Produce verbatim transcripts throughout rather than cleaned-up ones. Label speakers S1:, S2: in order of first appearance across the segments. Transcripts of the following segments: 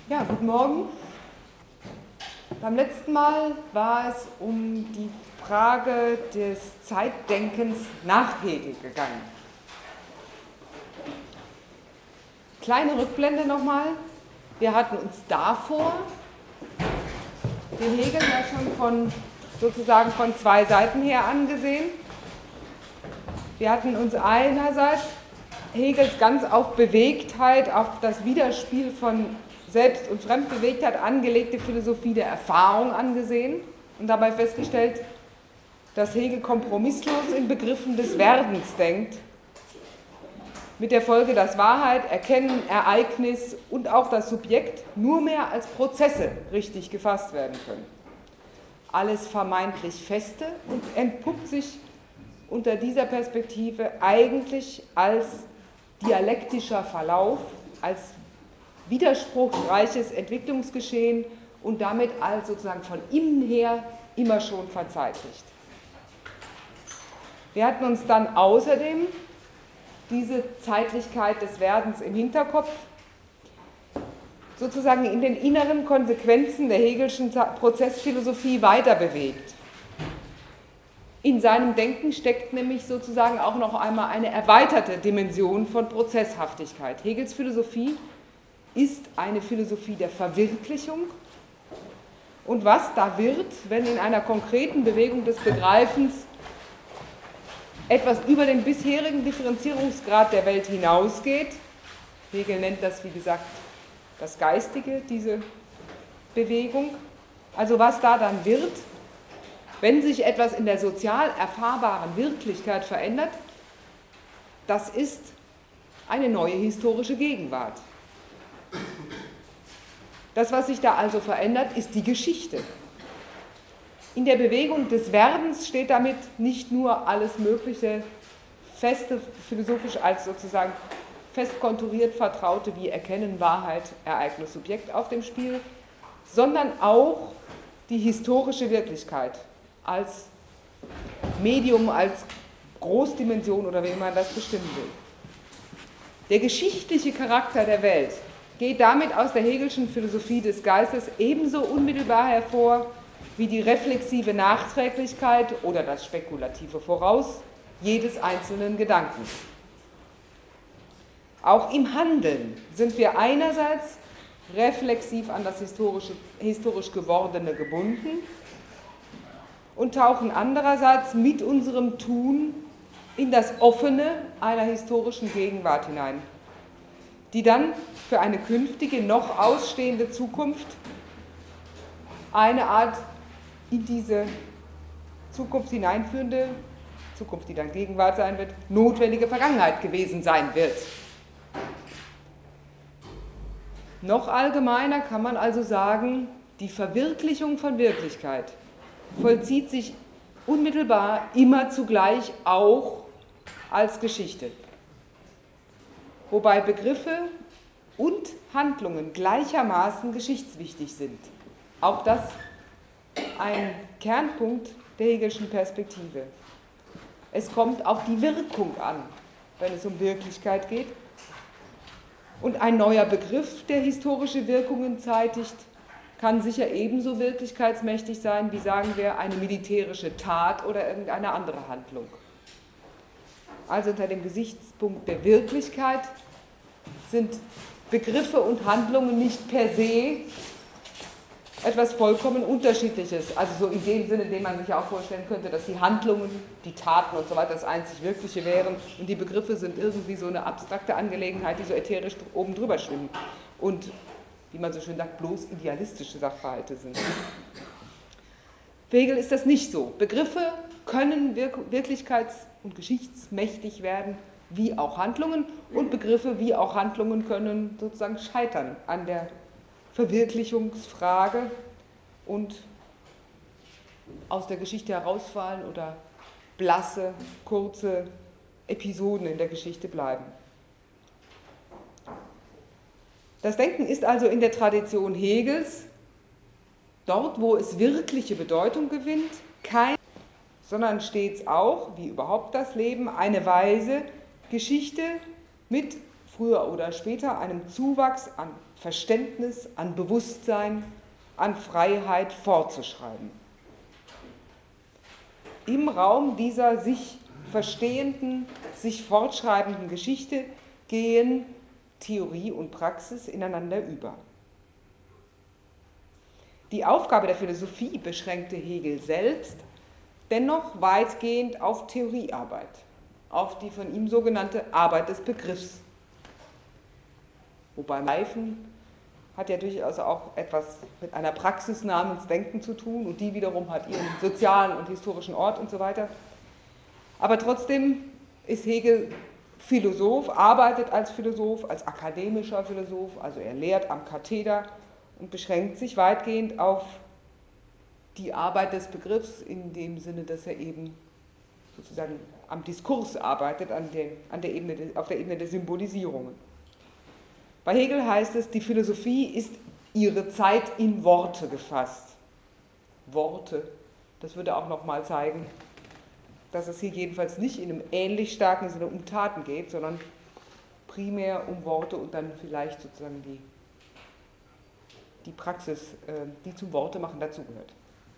S1: Ja, guten Morgen. Beim letzten Mal war es um die Frage des Zeitdenkens nach Hegel gegangen. Kleine Rückblende nochmal. Wir hatten uns davor den Hegel ja schon von, sozusagen von zwei Seiten her angesehen. Wir hatten uns einerseits Hegels ganz auf Bewegtheit, auf das Widerspiel von Selbst- und Fremdbewegtheit angelegte Philosophie der Erfahrung angesehen und dabei festgestellt, dass Hegel kompromisslos in Begriffen des Werdens denkt, mit der Folge, dass Wahrheit, Erkennen, Ereignis und auch das Subjekt nur mehr als Prozesse richtig gefasst werden können. Alles vermeintlich Feste und entpuppt sich unter dieser Perspektive eigentlich als dialektischer Verlauf, als widerspruchsreiches Entwicklungsgeschehen und damit als sozusagen von innen her immer schon verzeitlicht. Wir hatten uns dann außerdem diese Zeitlichkeit des Werdens im Hinterkopf sozusagen in den inneren Konsequenzen der Hegelschen Prozessphilosophie weiter bewegt. In seinem Denken steckt nämlich sozusagen auch noch einmal eine erweiterte Dimension von Prozesshaftigkeit. Hegels Philosophie ist eine Philosophie der Verwirklichung. Und was da wird, wenn in einer konkreten Bewegung des Begreifens etwas über den bisherigen Differenzierungsgrad der Welt hinausgeht, Hegel nennt das, wie gesagt, das Geistige, diese Bewegung, also was da dann wird, wenn sich etwas in der sozial erfahrbaren Wirklichkeit verändert, das ist eine neue historische Gegenwart. Das, was sich da also verändert, ist die Geschichte. In der Bewegung des Werdens steht damit nicht nur alles Mögliche feste, philosophisch als sozusagen fest konturiert Vertraute wie Erkennen, Wahrheit, Ereignis, Subjekt auf dem Spiel, sondern auch die historische Wirklichkeit als Medium, als Großdimension oder wie man das bestimmen will. Der geschichtliche Charakter der Welt geht damit aus der Hegelschen Philosophie des Geistes ebenso unmittelbar hervor wie die reflexive Nachträglichkeit oder das spekulative Voraus jedes einzelnen Gedankens. Auch im Handeln sind wir einerseits reflexiv an das historische, historisch Gewordene gebunden und tauchen andererseits mit unserem Tun in das Offene einer historischen Gegenwart hinein, die dann für eine künftige, noch ausstehende Zukunft eine Art in diese Zukunft hineinführende, Zukunft, die dann Gegenwart sein wird, notwendige Vergangenheit gewesen sein wird. Noch allgemeiner kann man also sagen, die Verwirklichung von Wirklichkeit vollzieht sich unmittelbar immer zugleich auch als Geschichte, wobei Begriffe und Handlungen gleichermaßen geschichtswichtig sind. Auch das ein Kernpunkt der Hegelschen Perspektive. Es kommt auf die Wirkung an, wenn es um Wirklichkeit geht. Und ein neuer Begriff, der historische Wirkungen zeitigt, kann sicher ebenso wirklichkeitsmächtig sein, wie sagen wir, eine militärische Tat oder irgendeine andere Handlung. Also unter dem Gesichtspunkt der Wirklichkeit sind Begriffe und Handlungen nicht per se etwas vollkommen Unterschiedliches. Also so in dem Sinne, in dem man sich auch vorstellen könnte, dass die Handlungen, die Taten und so weiter das einzig Wirkliche wären und die Begriffe sind irgendwie so eine abstrakte Angelegenheit, die so ätherisch oben drüber schwimmen und, wie man so schön sagt, bloß idealistische Sachverhalte sind. Für Hegel ist das nicht so. Begriffe können wirk- wirklichkeits- und geschichtsmächtig werden, wie auch Handlungen, und Begriffe wie auch Handlungen können sozusagen scheitern an der Verwirklichungsfrage und aus der Geschichte herausfallen oder blasse, kurze Episoden in der Geschichte bleiben. Das Denken ist also in der Tradition Hegels, dort wo es wirkliche Bedeutung gewinnt, kein, sondern stets auch, wie überhaupt das Leben, eine Weise, Geschichte mit früher oder später einem Zuwachs an Verständnis, an Bewusstsein, an Freiheit fortzuschreiben. Im Raum dieser sich verstehenden, sich fortschreibenden Geschichte gehen Theorie und Praxis ineinander über. Die Aufgabe der Philosophie beschränkte Hegel selbst dennoch weitgehend auf Theoriearbeit, auf die von ihm sogenannte Arbeit des Begriffs. Wobei Reifen hat ja durchaus auch etwas mit einer Praxis namens Denken zu tun und die wiederum hat ihren sozialen und historischen Ort und so weiter. Aber trotzdem ist Hegel Philosoph, arbeitet als Philosoph, als akademischer Philosoph, also er lehrt am Katheder und beschränkt sich weitgehend auf die Arbeit des Begriffs in dem Sinne, dass er eben sozusagen am Diskurs arbeitet, an der, an der Ebene, auf der Ebene der Symbolisierungen. Bei Hegel heißt es, die Philosophie ist ihre Zeit in Worte gefasst. Worte, das würde auch nochmal zeigen, dass es hier jedenfalls nicht in einem ähnlich starken Sinne um Taten geht, sondern primär um Worte und dann vielleicht sozusagen die, die Praxis, die zum Wortemachen dazugehört.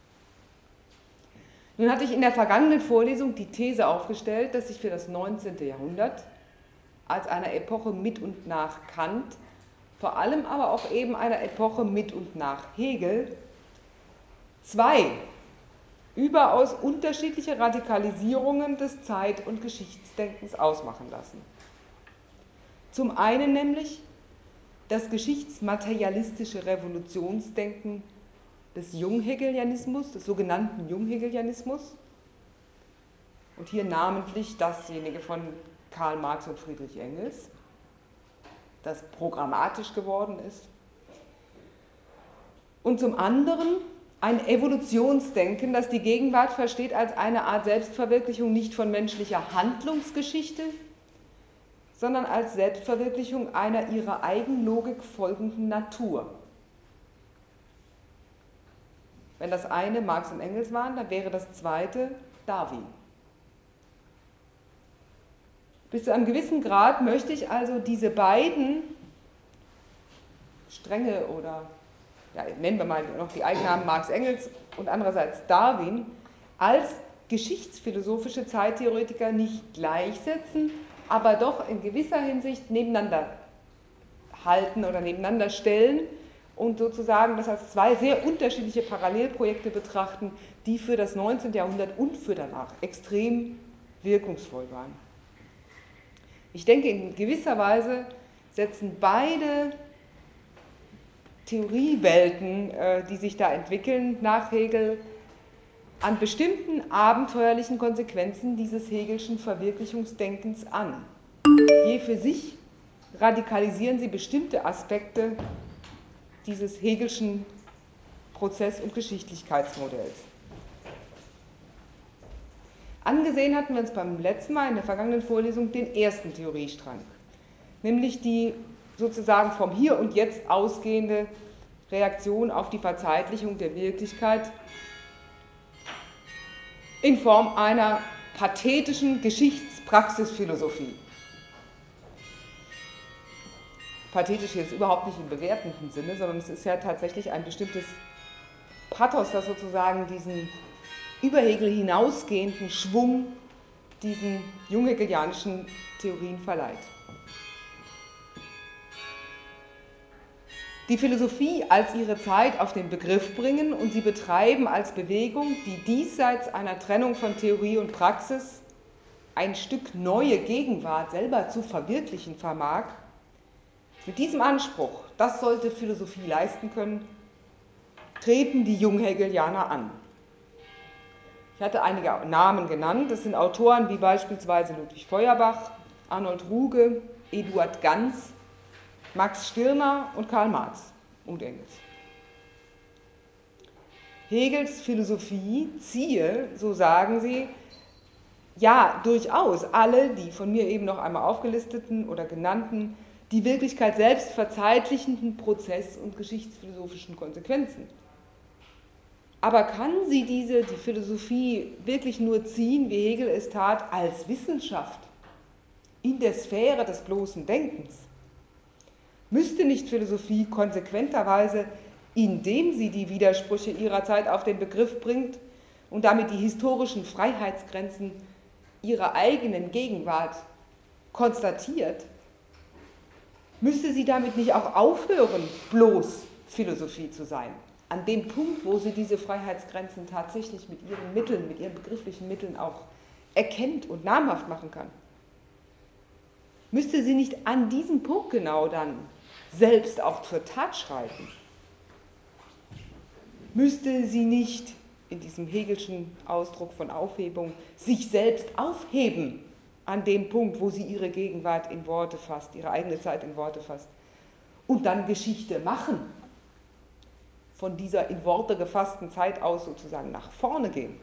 S1: Nun hatte ich in der vergangenen Vorlesung die These aufgestellt, dass sich für das neunzehnte Jahrhundert als einer Epoche mit und nach Kant, vor allem aber auch eben einer Epoche mit und nach Hegel, zwei überaus unterschiedliche Radikalisierungen des Zeit- und Geschichtsdenkens ausmachen lassen. Zum einen nämlich das geschichtsmaterialistische Revolutionsdenken des Junghegelianismus, des sogenannten Junghegelianismus, und hier namentlich dasjenige von Karl Marx und Friedrich Engels, das programmatisch geworden ist. Und zum anderen ein Evolutionsdenken, das die Gegenwart versteht als eine Art Selbstverwirklichung nicht von menschlicher Handlungsgeschichte, sondern als Selbstverwirklichung einer ihrer Eigenlogik folgenden Natur. Wenn das eine Marx und Engels waren, dann wäre das zweite Darwin. Bis zu einem gewissen Grad möchte ich also diese beiden Stränge oder, ja, nennen wir mal noch die Eigennamen Marx, Engels und andererseits Darwin, als geschichtsphilosophische Zeittheoretiker nicht gleichsetzen, aber doch in gewisser Hinsicht nebeneinander halten oder nebeneinander stellen und sozusagen das als zwei sehr unterschiedliche Parallelprojekte betrachten, die für das neunzehnte Jahrhundert und für danach extrem wirkungsvoll waren. Ich denke, in gewisser Weise setzen beide Theoriewelten, die sich da entwickeln, nach Hegel an bestimmten abenteuerlichen Konsequenzen dieses Hegelschen Verwirklichungsdenkens an. Je für sich radikalisieren sie bestimmte Aspekte dieses Hegelschen Prozess- und Geschichtlichkeitsmodells. Angesehen hatten wir uns beim letzten Mal in der vergangenen Vorlesung den ersten Theoriestrang, nämlich die sozusagen vom Hier und Jetzt ausgehende Reaktion auf die Verzeitlichung der Wirklichkeit in Form einer pathetischen Geschichtspraxisphilosophie. Pathetisch jetzt überhaupt nicht im bewertenden Sinne, sondern es ist ja tatsächlich ein bestimmtes Pathos, das sozusagen diesen über Hegel hinausgehenden Schwung diesen junghegelianischen Theorien verleiht. Die Philosophie als ihre Zeit auf den Begriff bringen und sie betreiben als Bewegung, die diesseits einer Trennung von Theorie und Praxis ein Stück neue Gegenwart selber zu verwirklichen vermag. Mit diesem Anspruch, das sollte Philosophie leisten können, treten die Junghegelianer an. Ich hatte einige Namen genannt, das sind Autoren wie beispielsweise Ludwig Feuerbach, Arnold Ruge, Eduard Ganz, Max Stirner und Karl Marx und Engels. Hegels Philosophie ziehe, so sagen sie, ja, durchaus alle die von mir eben noch einmal aufgelisteten oder genannten, die Wirklichkeit selbst verzeitlichenden Prozess- und geschichtsphilosophischen Konsequenzen. Aber kann sie diese, die Philosophie, wirklich nur ziehen, wie Hegel es tat, als Wissenschaft in der Sphäre des bloßen Denkens? Müsste nicht Philosophie konsequenterweise, indem sie die Widersprüche ihrer Zeit auf den Begriff bringt und damit die historischen Freiheitsgrenzen ihrer eigenen Gegenwart konstatiert, müsste sie damit nicht auch aufhören, bloß Philosophie zu sein? An dem Punkt, wo sie diese Freiheitsgrenzen tatsächlich mit ihren Mitteln, mit ihren begrifflichen Mitteln auch erkennt und namhaft machen kann. Müsste sie nicht an diesem Punkt genau dann selbst auch zur Tat schreiten? Müsste sie nicht in diesem Hegelschen Ausdruck von Aufhebung sich selbst aufheben an dem Punkt, wo sie ihre Gegenwart in Worte fasst, ihre eigene Zeit in Worte fasst und dann Geschichte machen, von dieser in Worte gefassten Zeit aus sozusagen nach vorne gehen?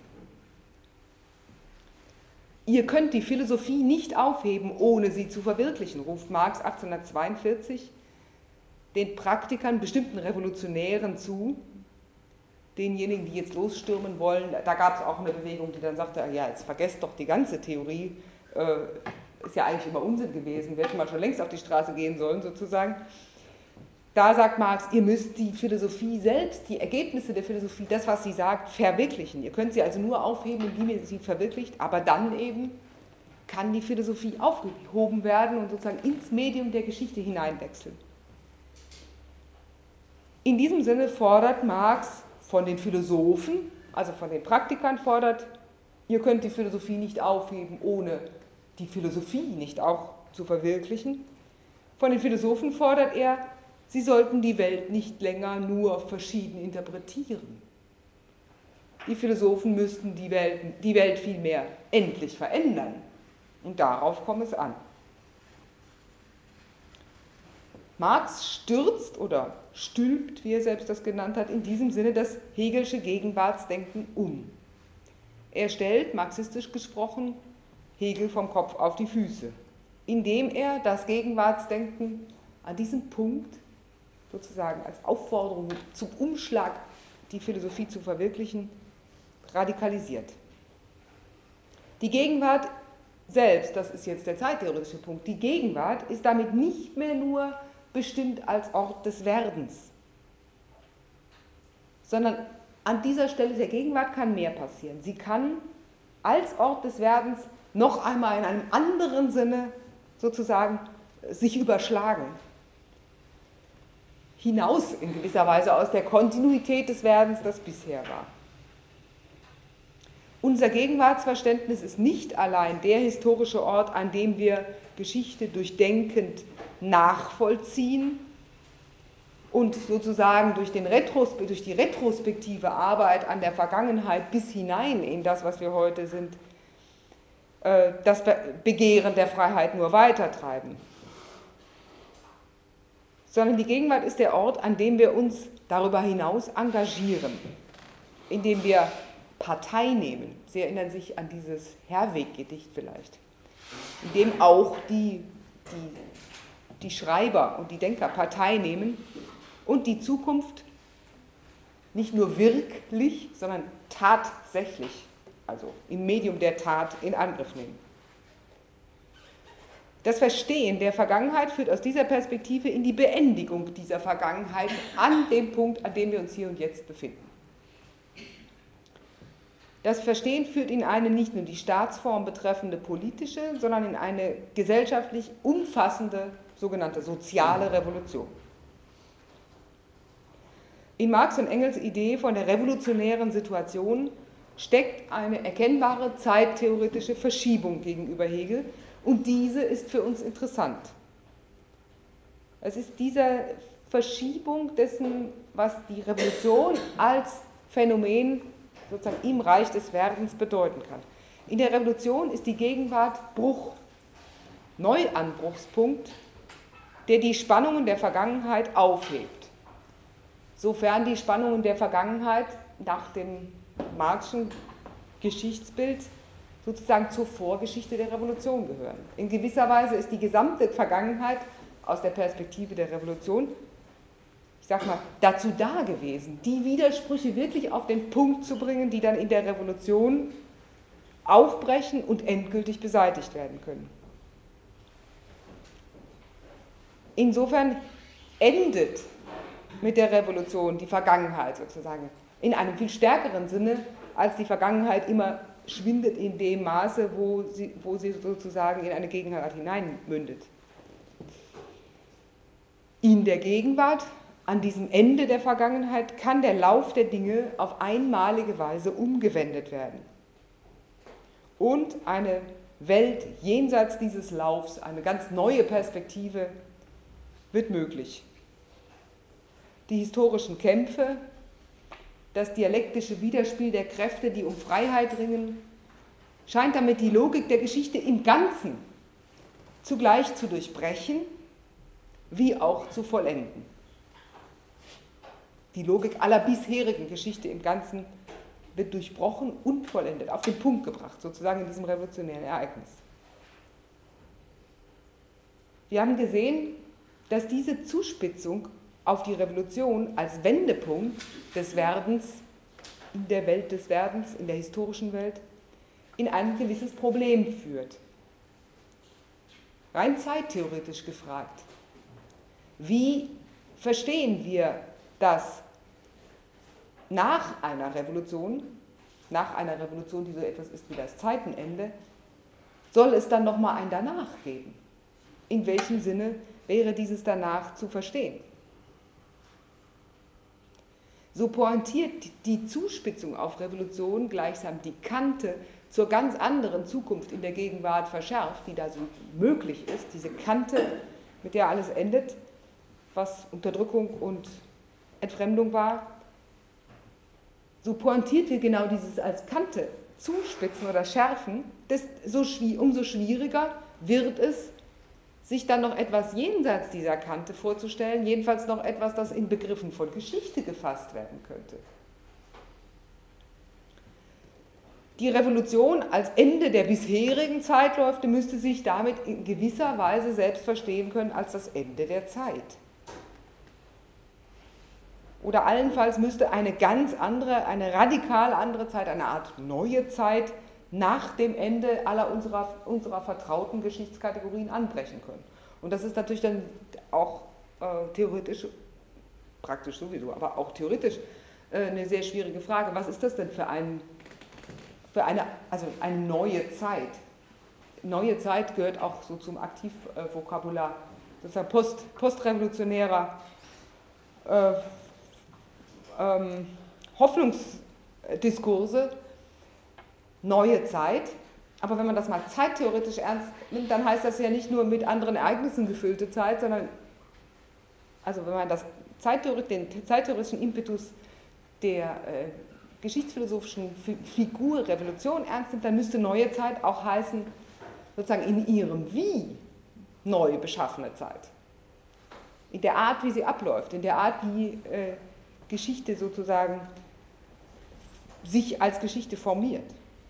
S1: Ihr könnt die Philosophie nicht aufheben, ohne sie zu verwirklichen, ruft Marx achtzehnhundertzweiundvierzig den Praktikern, bestimmten Revolutionären zu, denjenigen, die jetzt losstürmen wollen. Da gab es auch eine Bewegung, die dann sagte, ja, jetzt vergesst doch die ganze Theorie, äh, ist ja eigentlich immer Unsinn gewesen, wir hätten mal schon längst auf die Straße gehen sollen, sozusagen. Da sagt Marx, ihr müsst die Philosophie selbst, die Ergebnisse der Philosophie, das, was sie sagt, verwirklichen. Ihr könnt sie also nur aufheben, indem ihr sie verwirklicht, aber dann eben kann die Philosophie aufgehoben werden und sozusagen ins Medium der Geschichte hineinwechseln. In diesem Sinne fordert Marx von den Philosophen, also von den Praktikern fordert, ihr könnt die Philosophie nicht aufheben, ohne die Philosophie nicht auch zu verwirklichen. Von den Philosophen fordert er, sie sollten die Welt nicht länger nur verschieden interpretieren. Die Philosophen müssten die Welt, die Welt vielmehr endlich verändern. Und darauf kommt es an. Marx stürzt oder stülpt, wie er selbst das genannt hat, in diesem Sinne das Hegelsche Gegenwartsdenken um. Er stellt, marxistisch gesprochen, Hegel vom Kopf auf die Füße, indem er das Gegenwartsdenken an diesem Punkt sozusagen als Aufforderung zum Umschlag, die Philosophie zu verwirklichen, radikalisiert. Die Gegenwart selbst, das ist jetzt der zeittheoretische Punkt, die Gegenwart ist damit nicht mehr nur bestimmt als Ort des Werdens, sondern an dieser Stelle der Gegenwart kann mehr passieren. Sie kann als Ort des Werdens noch einmal in einem anderen Sinne sozusagen sich überschlagen. Hinaus in gewisser Weise aus der Kontinuität des Werdens, das bisher war. Unser Gegenwartsverständnis ist nicht allein der historische Ort, an dem wir Geschichte durchdenkend nachvollziehen und sozusagen durch, den Retros- durch die retrospektive Arbeit an der Vergangenheit bis hinein in das, was wir heute sind, das Begehren der Freiheit nur weitertreiben. Sondern die Gegenwart ist der Ort, an dem wir uns darüber hinaus engagieren, indem wir Partei nehmen. Sie erinnern sich an dieses Herwegh-Gedicht vielleicht, in dem auch die, die, die Schreiber und die Denker Partei nehmen und die Zukunft nicht nur wirklich, sondern tatsächlich, also im Medium der Tat, in Angriff nehmen. Das Verstehen der Vergangenheit führt aus dieser Perspektive in die Beendigung dieser Vergangenheit an dem Punkt, an dem wir uns hier und jetzt befinden. Das Verstehen führt in eine nicht nur die Staatsform betreffende politische, sondern in eine gesellschaftlich umfassende sogenannte soziale Revolution. In Marx und Engels Idee von der revolutionären Situation steckt eine erkennbare zeittheoretische Verschiebung gegenüber Hegel, und diese ist für uns interessant. Es ist diese Verschiebung dessen, was die Revolution als Phänomen sozusagen im Reich des Werdens bedeuten kann. In der Revolution ist die Gegenwart Bruch, Neuanbruchspunkt, der die Spannungen der Vergangenheit aufhebt. Sofern die Spannungen der Vergangenheit nach dem Marxischen Geschichtsbild sozusagen zur Vorgeschichte der Revolution gehören. In gewisser Weise ist die gesamte Vergangenheit aus der Perspektive der Revolution, ich sag mal, dazu da gewesen, die Widersprüche wirklich auf den Punkt zu bringen, die dann in der Revolution aufbrechen und endgültig beseitigt werden können. Insofern endet mit der Revolution die Vergangenheit sozusagen in einem viel stärkeren Sinne, als die Vergangenheit immer schwindet in dem Maße, wo sie, wo sie sozusagen in eine Gegenwart hineinmündet. In der Gegenwart, an diesem Ende der Vergangenheit, kann der Lauf der Dinge auf einmalige Weise umgewendet werden. Und eine Welt jenseits dieses Laufs, eine ganz neue Perspektive, wird möglich. Die historischen Kämpfe, das dialektische Widerspiel der Kräfte, die um Freiheit ringen, scheint damit die Logik der Geschichte im Ganzen zugleich zu durchbrechen, wie auch zu vollenden. Die Logik aller bisherigen Geschichte im Ganzen wird durchbrochen und vollendet, auf den Punkt gebracht, sozusagen in diesem revolutionären Ereignis. Wir haben gesehen, dass diese Zuspitzung auf die Revolution als Wendepunkt des Werdens, in der Welt des Werdens, in der historischen Welt, in ein gewisses Problem führt. Rein zeittheoretisch gefragt, wie verstehen wir das nach einer Revolution, nach einer Revolution, die so etwas ist wie das Zeitenende, soll es dann nochmal ein Danach geben? In welchem Sinne wäre dieses Danach zu verstehen? So pointiert die Zuspitzung auf Revolution gleichsam die Kante zur ganz anderen Zukunft in der Gegenwart verschärft, die da so möglich ist, diese Kante, mit der alles endet, was Unterdrückung und Entfremdung war. So pointiert wir genau dieses als Kante zuspitzen oder schärfen, das so, umso schwieriger wird es, sich dann noch etwas jenseits dieser Kante vorzustellen, jedenfalls noch etwas, das in Begriffen von Geschichte gefasst werden könnte. Die Revolution als Ende der bisherigen Zeitläufe müsste sich damit in gewisser Weise selbst verstehen können als das Ende der Zeit. Oder allenfalls müsste eine ganz andere, eine radikal andere Zeit, eine Art neue Zeit nach dem Ende aller unserer, unserer vertrauten Geschichtskategorien anbrechen können. Und das ist natürlich dann auch äh, theoretisch, praktisch sowieso, aber auch theoretisch äh, eine sehr schwierige Frage. Was ist das denn für, ein, für eine, also eine neue Zeit? Neue Zeit gehört auch so zum Aktivvokabular, sozusagen post, postrevolutionärer äh, ähm, Hoffnungsdiskurse, neue Zeit, aber wenn man das mal zeittheoretisch ernst nimmt, dann heißt das ja nicht nur mit anderen Ereignissen gefüllte Zeit, sondern, also wenn man das Zeittheorie, den zeittheoretischen Impetus der äh, geschichtsphilosophischen Figur Revolution ernst nimmt, dann müsste neue Zeit auch heißen, sozusagen in ihrem Wie neu beschaffene Zeit. In der Art, wie sie abläuft, in der Art, wie äh, Geschichte sozusagen sich als Geschichte formiert.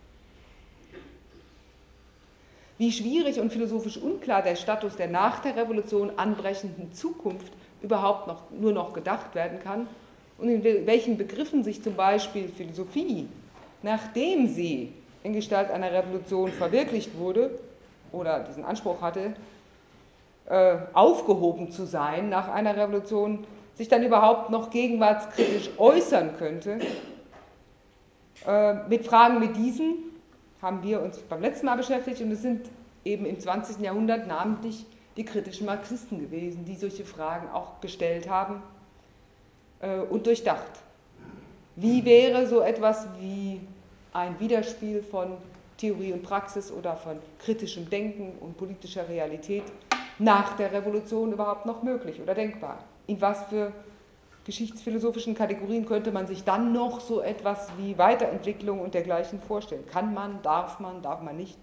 S1: Wie schwierig und philosophisch unklar der Status der nach der Revolution anbrechenden Zukunft überhaupt noch, nur noch gedacht werden kann und in welchen Begriffen sich zum Beispiel Philosophie, nachdem sie in Gestalt einer Revolution verwirklicht wurde oder diesen Anspruch hatte, äh, aufgehoben zu sein nach einer Revolution, sich dann überhaupt noch gegenwartskritisch äußern könnte. Äh, mit Fragen wie diesen haben wir uns beim letzten Mal beschäftigt und es sind eben im zwanzigsten Jahrhundert namentlich die kritischen Marxisten gewesen, die solche Fragen auch gestellt haben äh, und durchdacht. Wie wäre so etwas wie ein Widerspiel von Theorie und Praxis oder von kritischem Denken und politischer Realität nach der Revolution überhaupt noch möglich oder denkbar? In was für geschichtsphilosophischen Kategorien könnte man sich dann noch so etwas wie Weiterentwicklung und dergleichen vorstellen? Kann man, darf man, darf man nicht?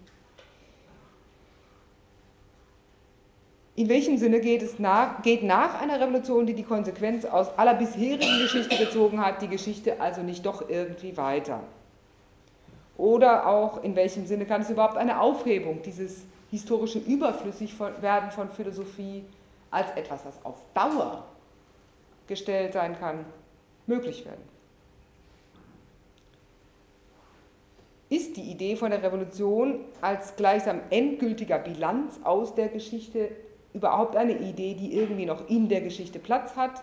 S1: In welchem Sinne geht es nach, geht nach einer Revolution, die die Konsequenz aus aller bisherigen Geschichte gezogen hat, die Geschichte also nicht doch irgendwie weiter? Oder auch in welchem Sinne kann es überhaupt eine Aufhebung dieses historischen Überflüssigwerden von Philosophie als etwas, das auf Dauer gestellt sein kann, möglich werden? Ist die Idee von der Revolution als gleichsam endgültiger Bilanz aus der Geschichte überhaupt eine Idee, die irgendwie noch in der Geschichte Platz hat?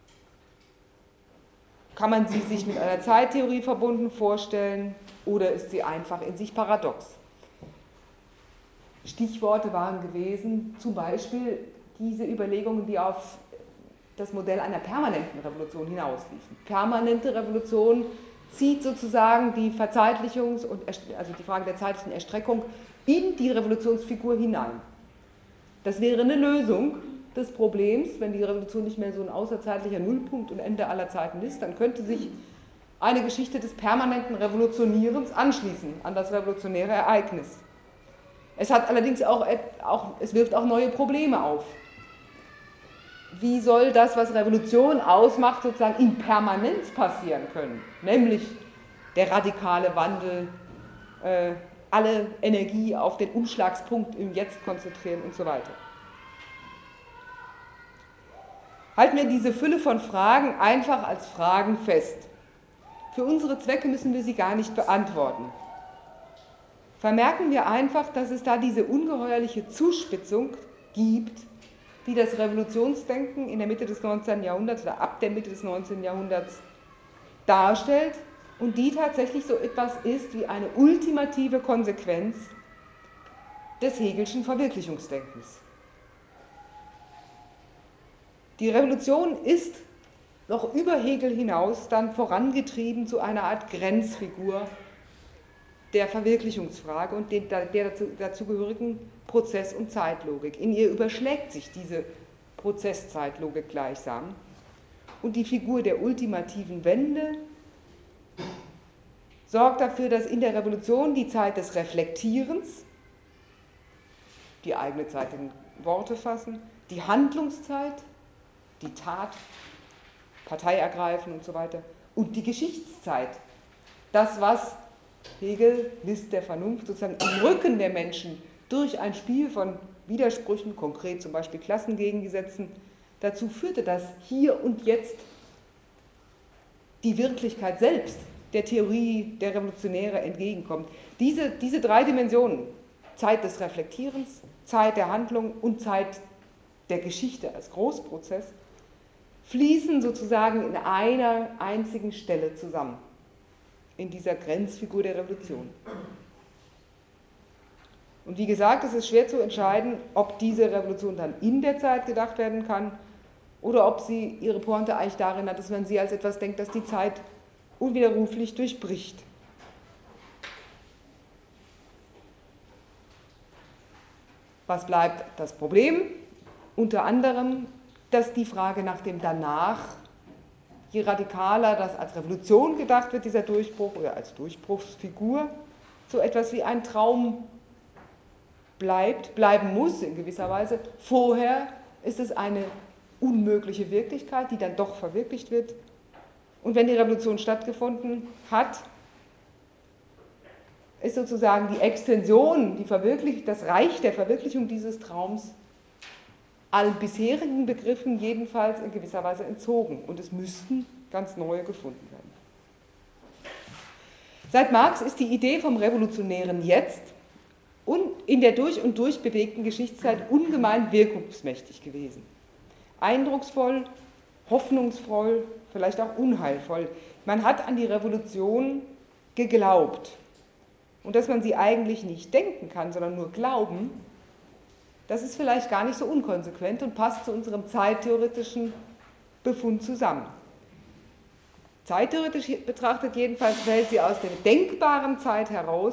S1: Kann man sie sich mit einer Zeittheorie verbunden vorstellen oder ist sie einfach in sich paradox? Stichworte waren gewesen, zum Beispiel diese Überlegungen, die auf das Modell einer permanenten Revolution hinausliefen. Permanente Revolution zieht sozusagen die Verzeitlichungs- und also die Frage der zeitlichen Erstreckung in die Revolutionsfigur hinein. Das wäre eine Lösung des Problems, wenn die Revolution nicht mehr so ein außerzeitlicher Nullpunkt und Ende aller Zeiten ist, dann könnte sich eine Geschichte des permanenten Revolutionierens anschließen an das revolutionäre Ereignis. Es hat allerdings auch, auch, es wirft auch neue Probleme auf. Wie soll das, was Revolution ausmacht, sozusagen in Permanenz passieren können? Nämlich der radikale Wandel, äh, alle Energie auf den Umschlagspunkt im Jetzt konzentrieren und so weiter. Halten wir diese Fülle von Fragen einfach als Fragen fest. Für unsere Zwecke müssen wir sie gar nicht beantworten. Vermerken wir einfach, dass es da diese ungeheuerliche Zuspitzung gibt, die das Revolutionsdenken in der Mitte des neunzehnten Jahrhunderts oder ab der Mitte des neunzehnten Jahrhunderts darstellt und die tatsächlich so etwas ist wie eine ultimative Konsequenz des Hegelschen Verwirklichungsdenkens. Die Revolution ist noch über Hegel hinaus dann vorangetrieben zu einer Art Grenzfigur der Verwirklichungsfrage und der dazugehörigen Prozess- und Zeitlogik. In ihr überschlägt sich diese Prozess-Zeitlogik gleichsam und die Figur der ultimativen Wende sorgt dafür, dass in der Revolution die Zeit des Reflektierens, die eigene Zeit in Worte fassen, die Handlungszeit, die Tat, Partei ergreifen und so weiter, und die Geschichtszeit, das, was Hegel, List der Vernunft, sozusagen im Rücken der Menschen durch ein Spiel von Widersprüchen, konkret zum Beispiel Klassengegengesetzen, dazu führte, dass hier und jetzt die Wirklichkeit selbst der Theorie der Revolutionäre entgegenkommt. Diese, diese drei Dimensionen, Zeit des Reflektierens, Zeit der Handlung und Zeit der Geschichte als Großprozess, fließen sozusagen in einer einzigen Stelle zusammen, in dieser Grenzfigur der Revolution. Und wie gesagt, es ist schwer zu entscheiden, ob diese Revolution dann in der Zeit gedacht werden kann oder ob sie ihre Pointe eigentlich darin hat, dass man sie als etwas denkt, das die Zeit unwiderruflich durchbricht. Was bleibt das Problem? Unter anderem, dass die Frage nach dem Danach, je radikaler das als Revolution gedacht wird, dieser Durchbruch, oder als Durchbruchsfigur, so etwas wie ein Traum bleibt, bleiben muss in gewisser Weise. Vorher ist es eine unmögliche Wirklichkeit, die dann doch verwirklicht wird. Und wenn die Revolution stattgefunden hat, ist sozusagen die Extension, die Verwirklich- das Reich der Verwirklichung dieses Traums allen bisherigen Begriffen jedenfalls in gewisser Weise entzogen und es müssten ganz neue gefunden werden. Seit Marx ist die Idee vom revolutionären Jetzt und in der durch und durch bewegten Geschichtszeit ungemein wirkungsmächtig gewesen. Eindrucksvoll, hoffnungsvoll, vielleicht auch unheilvoll. Man hat an die Revolution geglaubt. Und dass man sie eigentlich nicht denken kann, sondern nur glauben, das ist vielleicht gar nicht so unkonsequent und passt zu unserem zeittheoretischen Befund zusammen. Zeittheoretisch betrachtet jedenfalls fällt sie aus der denkbaren Zeit heraus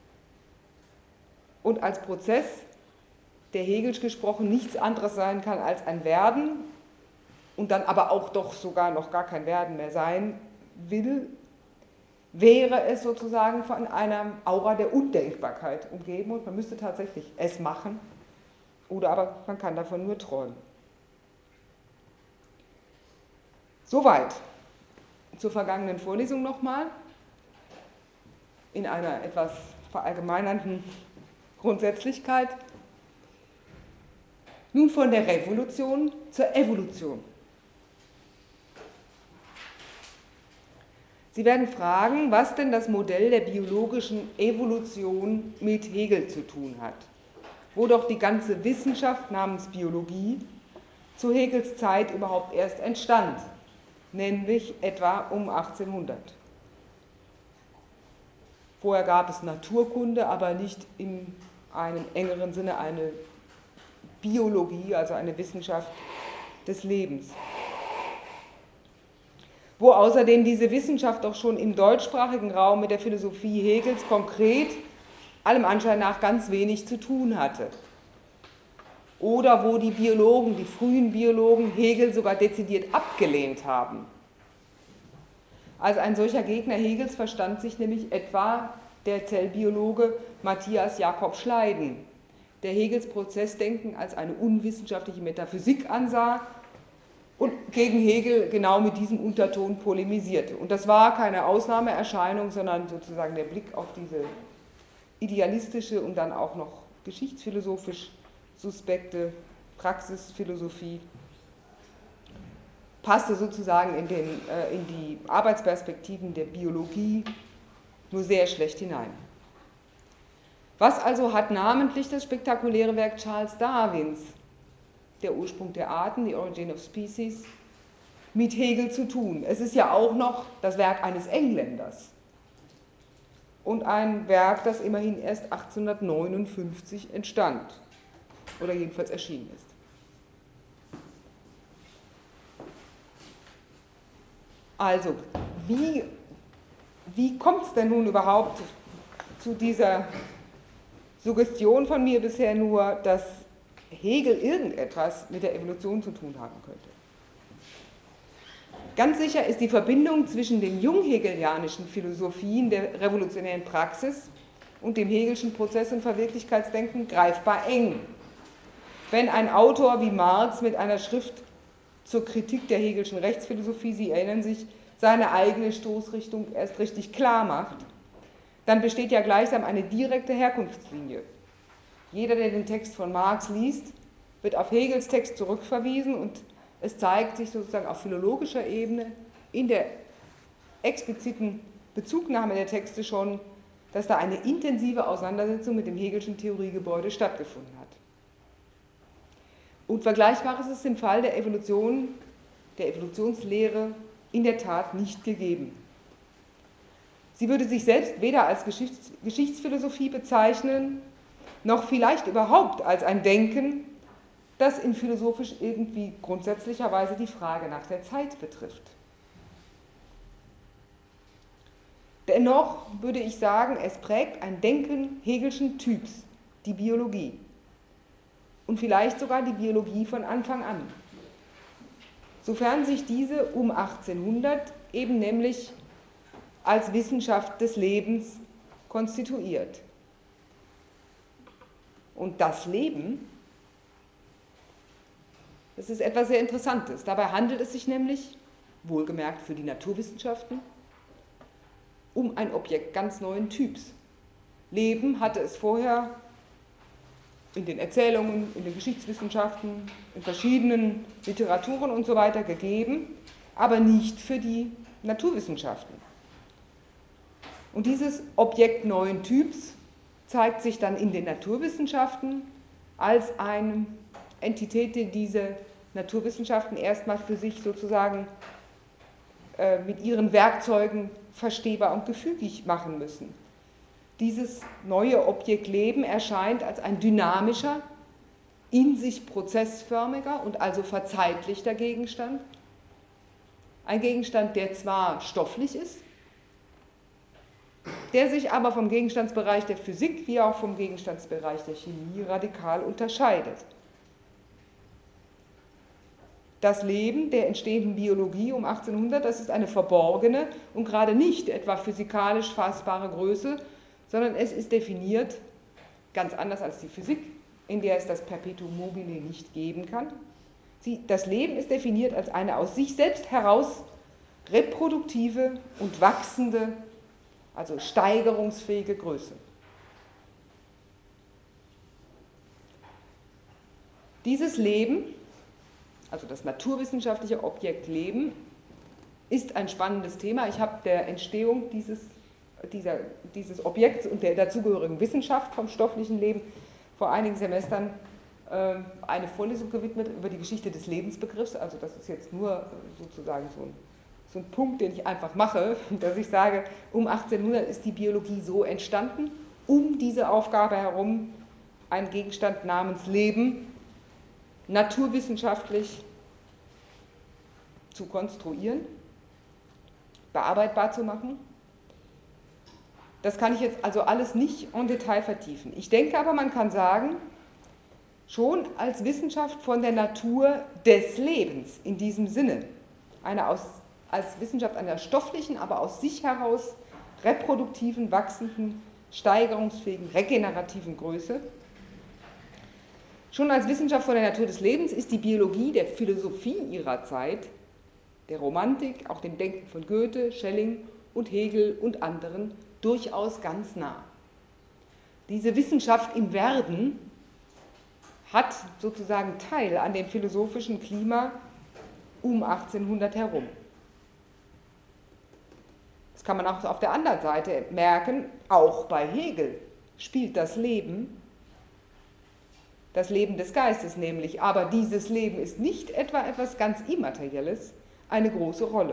S1: und als Prozess, der Hegelisch gesprochen nichts anderes sein kann als ein Werden und dann aber auch doch sogar noch gar kein Werden mehr sein will, wäre es sozusagen von einer Aura der Undenkbarkeit umgeben und man müsste tatsächlich es machen. Oder aber man kann davon nur träumen. Soweit zur vergangenen Vorlesung nochmal, in einer etwas verallgemeinernden Grundsätzlichkeit. Nun von der Revolution zur Evolution. Sie werden fragen, was denn das Modell der biologischen Evolution mit Hegel zu tun hat. wo doch die ganze Wissenschaft namens Biologie zu Hegels Zeit überhaupt erst entstand, nämlich etwa um achtzehnhundert. Vorher gab es Naturkunde, aber nicht in einem engeren Sinne eine Biologie, also eine Wissenschaft des Lebens. Wo außerdem diese Wissenschaft doch schon im deutschsprachigen Raum mit der Philosophie Hegels konkret, allem Anschein nach, ganz wenig zu tun hatte. Oder wo die Biologen, die frühen Biologen, Hegel sogar dezidiert abgelehnt haben. Als ein solcher Gegner Hegels verstand sich nämlich etwa der Zellbiologe Matthias Jakob Schleiden, der Hegels Prozessdenken als eine unwissenschaftliche Metaphysik ansah und gegen Hegel genau mit diesem Unterton polemisierte. Und das war keine Ausnahmeerscheinung, sondern sozusagen der Blick auf diese idealistische und dann auch noch geschichtsphilosophisch suspekte Praxisphilosophie passte sozusagen in, den, äh, in die Arbeitsperspektiven der Biologie nur sehr schlecht hinein. Was also hat namentlich das spektakuläre Werk Charles Darwins, Der Ursprung der Arten, The Origin of Species, mit Hegel zu tun? Es ist ja auch noch das Werk eines Engländers und ein Werk, das immerhin erst achtzehnhundertneunundfünfzig entstand oder jedenfalls erschienen ist. Also, wie, wie kommt es denn nun überhaupt zu dieser Suggestion von mir bisher nur, dass Hegel irgendetwas mit der Evolution zu tun haben könnte? Ganz sicher ist die Verbindung zwischen den junghegelianischen Philosophien der revolutionären Praxis und dem Hegelschen Prozess- und Verwirklichkeitsdenken greifbar eng. Wenn ein Autor wie Marx mit einer Schrift zur Kritik der Hegelschen Rechtsphilosophie, Sie erinnern sich, seine eigene Stoßrichtung erst richtig klar macht, dann besteht ja gleichsam eine direkte Herkunftslinie. Jeder, der den Text von Marx liest, wird auf Hegels Text zurückverwiesen und es zeigt sich sozusagen auf philologischer Ebene in der expliziten Bezugnahme der Texte schon, dass da eine intensive Auseinandersetzung mit dem Hegelschen Theoriegebäude stattgefunden hat. Und Vergleichbares ist im Fall der Evolution, der Evolutionslehre in der Tat nicht gegeben. Sie würde sich selbst weder als Geschichts- Geschichtsphilosophie bezeichnen, noch vielleicht überhaupt als ein Denken, das in philosophisch irgendwie grundsätzlicherweise die Frage nach der Zeit betrifft. Dennoch würde ich sagen, es prägt ein Denken Hegelschen Typs, die Biologie. Und vielleicht sogar die Biologie von Anfang an. Sofern sich diese um achtzehnhundert eben nämlich als Wissenschaft des Lebens konstituiert. Und das Leben, das ist etwas sehr Interessantes. Dabei handelt es sich nämlich, wohlgemerkt für die Naturwissenschaften, um ein Objekt ganz neuen Typs. Leben hatte es vorher in den Erzählungen, in den Geschichtswissenschaften, in verschiedenen Literaturen und so weiter gegeben, aber nicht für die Naturwissenschaften. Und dieses Objekt neuen Typs zeigt sich dann in den Naturwissenschaften als eine Entität, die diese Naturwissenschaften erstmal für sich sozusagen äh, mit ihren Werkzeugen verstehbar und gefügig machen müssen. Dieses neue Objekt Leben erscheint als ein dynamischer, in sich prozessförmiger und also verzeitlichter Gegenstand. Ein Gegenstand, der zwar stofflich ist, der sich aber vom Gegenstandsbereich der Physik wie auch vom Gegenstandsbereich der Chemie radikal unterscheidet. Das Leben der entstehenden Biologie um achtzehnhundert, das ist eine verborgene und gerade nicht etwa physikalisch fassbare Größe, sondern es ist definiert, ganz anders als die Physik, in der es das Perpetuum mobile nicht geben kann. Sie, das Leben ist definiert als eine aus sich selbst heraus reproduktive und wachsende, also steigerungsfähige Größe. Dieses Leben, also das naturwissenschaftliche Objekt Leben, ist ein spannendes Thema. Ich habe der Entstehung dieses, dieser, dieses Objekts und der dazugehörigen Wissenschaft vom stofflichen Leben vor einigen Semestern äh, eine Vorlesung gewidmet über die Geschichte des Lebensbegriffs. Also das ist jetzt nur sozusagen so ein, so ein Punkt, den ich einfach mache, dass ich sage, um achtzehnhundert ist die Biologie so entstanden, um diese Aufgabe herum einen Gegenstand namens Leben naturwissenschaftlich zu konstruieren, bearbeitbar zu machen. Das kann ich jetzt also alles nicht en Detail vertiefen. Ich denke aber, man kann sagen, schon als Wissenschaft von der Natur des Lebens in diesem Sinne, eine aus, als Wissenschaft einer stofflichen, aber aus sich heraus reproduktiven, wachsenden, steigerungsfähigen, regenerativen Größe. Schon als Wissenschaft von der Natur des Lebens ist die Biologie der Philosophie ihrer Zeit, der Romantik, auch dem Denken von Goethe, Schelling und Hegel und anderen, durchaus ganz nah. Diese Wissenschaft im Werden hat sozusagen Teil an dem philosophischen Klima um achtzehnhundert herum. Das kann man auch auf der anderen Seite merken, auch bei Hegel spielt das Leben, das Leben des Geistes nämlich, aber dieses Leben ist nicht etwa etwas ganz Immaterielles, eine große Rolle.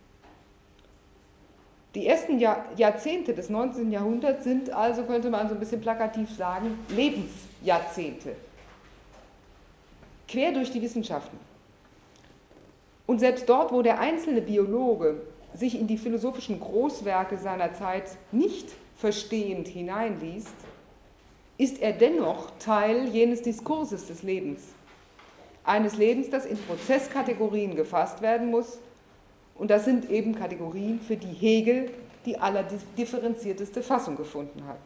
S1: Die ersten Jahr, Jahrzehnte des neunzehnten Jahrhunderts sind also, könnte man so ein bisschen plakativ sagen, Lebensjahrzehnte. Quer durch die Wissenschaften. Und selbst dort, wo der einzelne Biologe sich in die philosophischen Großwerke seiner Zeit nicht verstehend hineinliest, ist er dennoch Teil jenes Diskurses des Lebens. Eines Lebens, das in Prozesskategorien gefasst werden muss. Und das sind eben Kategorien, für die Hegel die allerdifferenzierteste Fassung gefunden hat.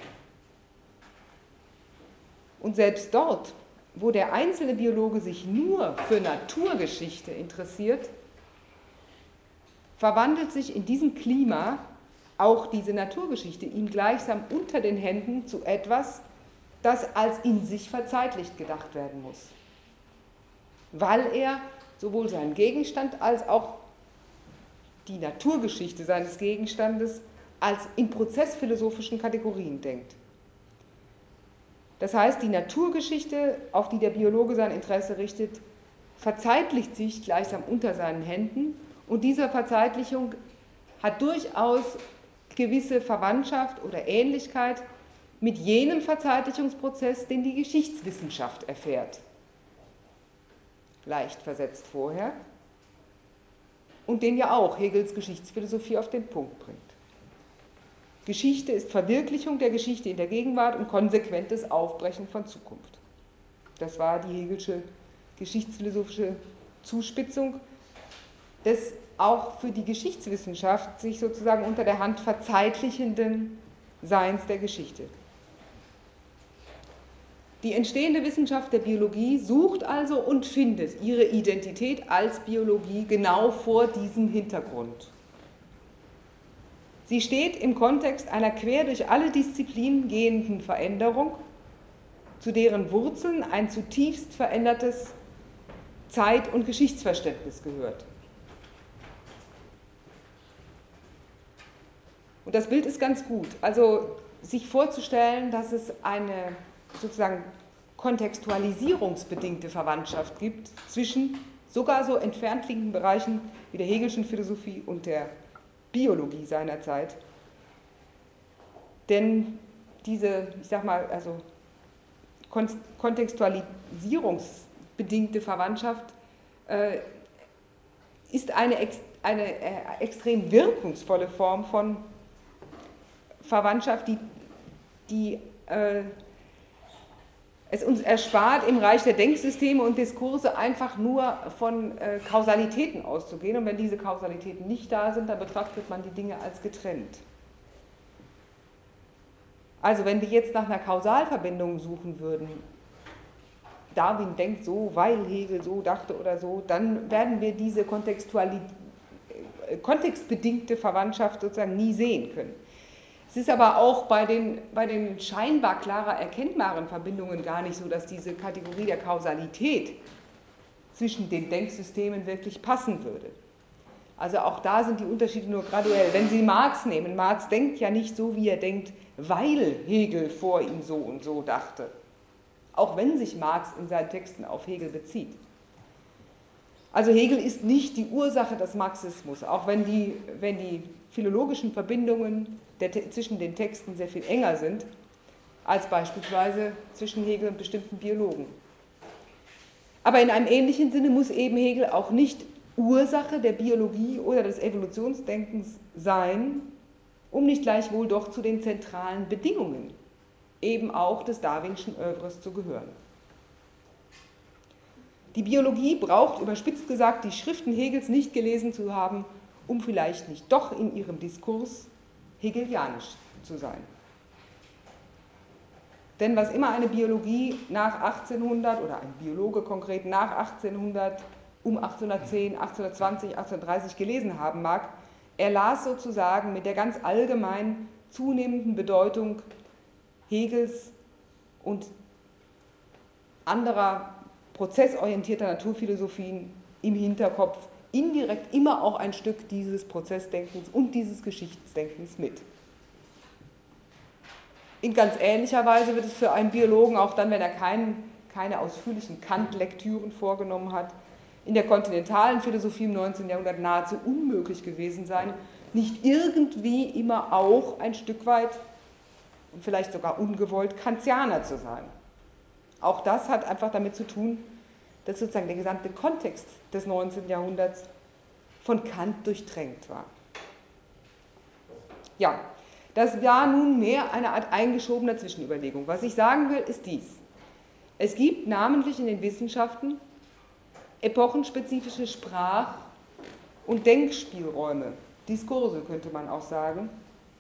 S1: Und selbst dort, wo der einzelne Biologe sich nur für Naturgeschichte interessiert, verwandelt sich in diesem Klima auch diese Naturgeschichte ihm gleichsam unter den Händen zu etwas, das als in sich verzeitlicht gedacht werden muss, weil er sowohl seinen Gegenstand als auch die Naturgeschichte seines Gegenstandes als in prozessphilosophischen Kategorien denkt. Das heißt, die Naturgeschichte, auf die der Biologe sein Interesse richtet, verzeitlicht sich gleichsam unter seinen Händen und diese Verzeitlichung hat durchaus gewisse Verwandtschaft oder Ähnlichkeit mit jenem Verzeitlichungsprozess, den die Geschichtswissenschaft erfährt. Leicht versetzt vorher. Und den ja auch Hegels Geschichtsphilosophie auf den Punkt bringt. Geschichte ist Verwirklichung der Geschichte in der Gegenwart und konsequentes Aufbrechen von Zukunft. Das war die Hegelsche geschichtsphilosophische Zuspitzung des auch für die Geschichtswissenschaft sich sozusagen unter der Hand verzeitlichenden Seins der Geschichte. Die entstehende Wissenschaft der Biologie sucht also und findet ihre Identität als Biologie genau vor diesem Hintergrund. Sie steht im Kontext einer quer durch alle Disziplinen gehenden Veränderung, zu deren Wurzeln ein zutiefst verändertes Zeit- und Geschichtsverständnis gehört. Und das Bild ist ganz gut. Also sich vorzustellen, dass es eine sozusagen kontextualisierungsbedingte Verwandtschaft gibt zwischen sogar so entfernt liegenden Bereichen wie der Hegelschen Philosophie und der Biologie seiner Zeit. Denn diese, ich sag mal, also kontextualisierungsbedingte Verwandtschaft äh, ist eine, eine äh, extrem wirkungsvolle Form von Verwandtschaft, die, die äh, es uns erspart, im Reich der Denksysteme und Diskurse einfach nur von äh, Kausalitäten auszugehen. Und wenn diese Kausalitäten nicht da sind, dann betrachtet man die Dinge als getrennt. Also wenn wir jetzt nach einer Kausalverbindung suchen würden, Darwin denkt so, weil Hegel so dachte oder so, dann werden wir diese kontextuali- kontextbedingte Verwandtschaft sozusagen nie sehen können. Es ist aber auch bei den, bei den scheinbar klarer erkennbaren Verbindungen gar nicht so, dass diese Kategorie der Kausalität zwischen den Denksystemen wirklich passen würde. Also auch da sind die Unterschiede nur graduell. Wenn Sie Marx nehmen, Marx denkt ja nicht so, wie er denkt, weil Hegel vor ihm so und so dachte, auch wenn sich Marx in seinen Texten auf Hegel bezieht. Also Hegel ist nicht die Ursache des Marxismus, auch wenn die, wenn die philologischen Verbindungen der, zwischen den Texten sehr viel enger sind, als beispielsweise zwischen Hegel und bestimmten Biologen. Aber in einem ähnlichen Sinne muss eben Hegel auch nicht Ursache der Biologie oder des Evolutionsdenkens sein, um nicht gleichwohl doch zu den zentralen Bedingungen eben auch des Darwinschen Œuvres zu gehören. Die Biologie braucht, überspitzt gesagt, die Schriften Hegels nicht gelesen zu haben, um vielleicht nicht doch in ihrem Diskurs hegelianisch zu sein. Denn was immer eine Biologie nach achtzehnhundert oder ein Biologe konkret nach achtzehnhundert, um achtzehnhundertzehn, achtzehnhundertzwanzig, achtzehnhundertdreißig gelesen haben mag, er las sozusagen mit der ganz allgemein zunehmenden Bedeutung Hegels und anderer prozessorientierter Naturphilosophien im Hinterkopf indirekt immer auch ein Stück dieses Prozessdenkens und dieses Geschichtsdenkens mit. In ganz ähnlicher Weise wird es für einen Biologen, auch dann, wenn er kein, keine ausführlichen Kant-Lektüren vorgenommen hat, in der kontinentalen Philosophie im neunzehnten Jahrhundert nahezu unmöglich gewesen sein, nicht irgendwie immer auch ein Stück weit und vielleicht sogar ungewollt Kantianer zu sein. Auch das hat einfach damit zu tun, dass sozusagen der gesamte Kontext des neunzehnten Jahrhunderts von Kant durchtränkt war. Ja, das war nun mehr eine Art eingeschobener Zwischenüberlegung. Was ich sagen will, ist dies. Es gibt namentlich in den Wissenschaften epochenspezifische Sprach- und Denkspielräume, Diskurse könnte man auch sagen.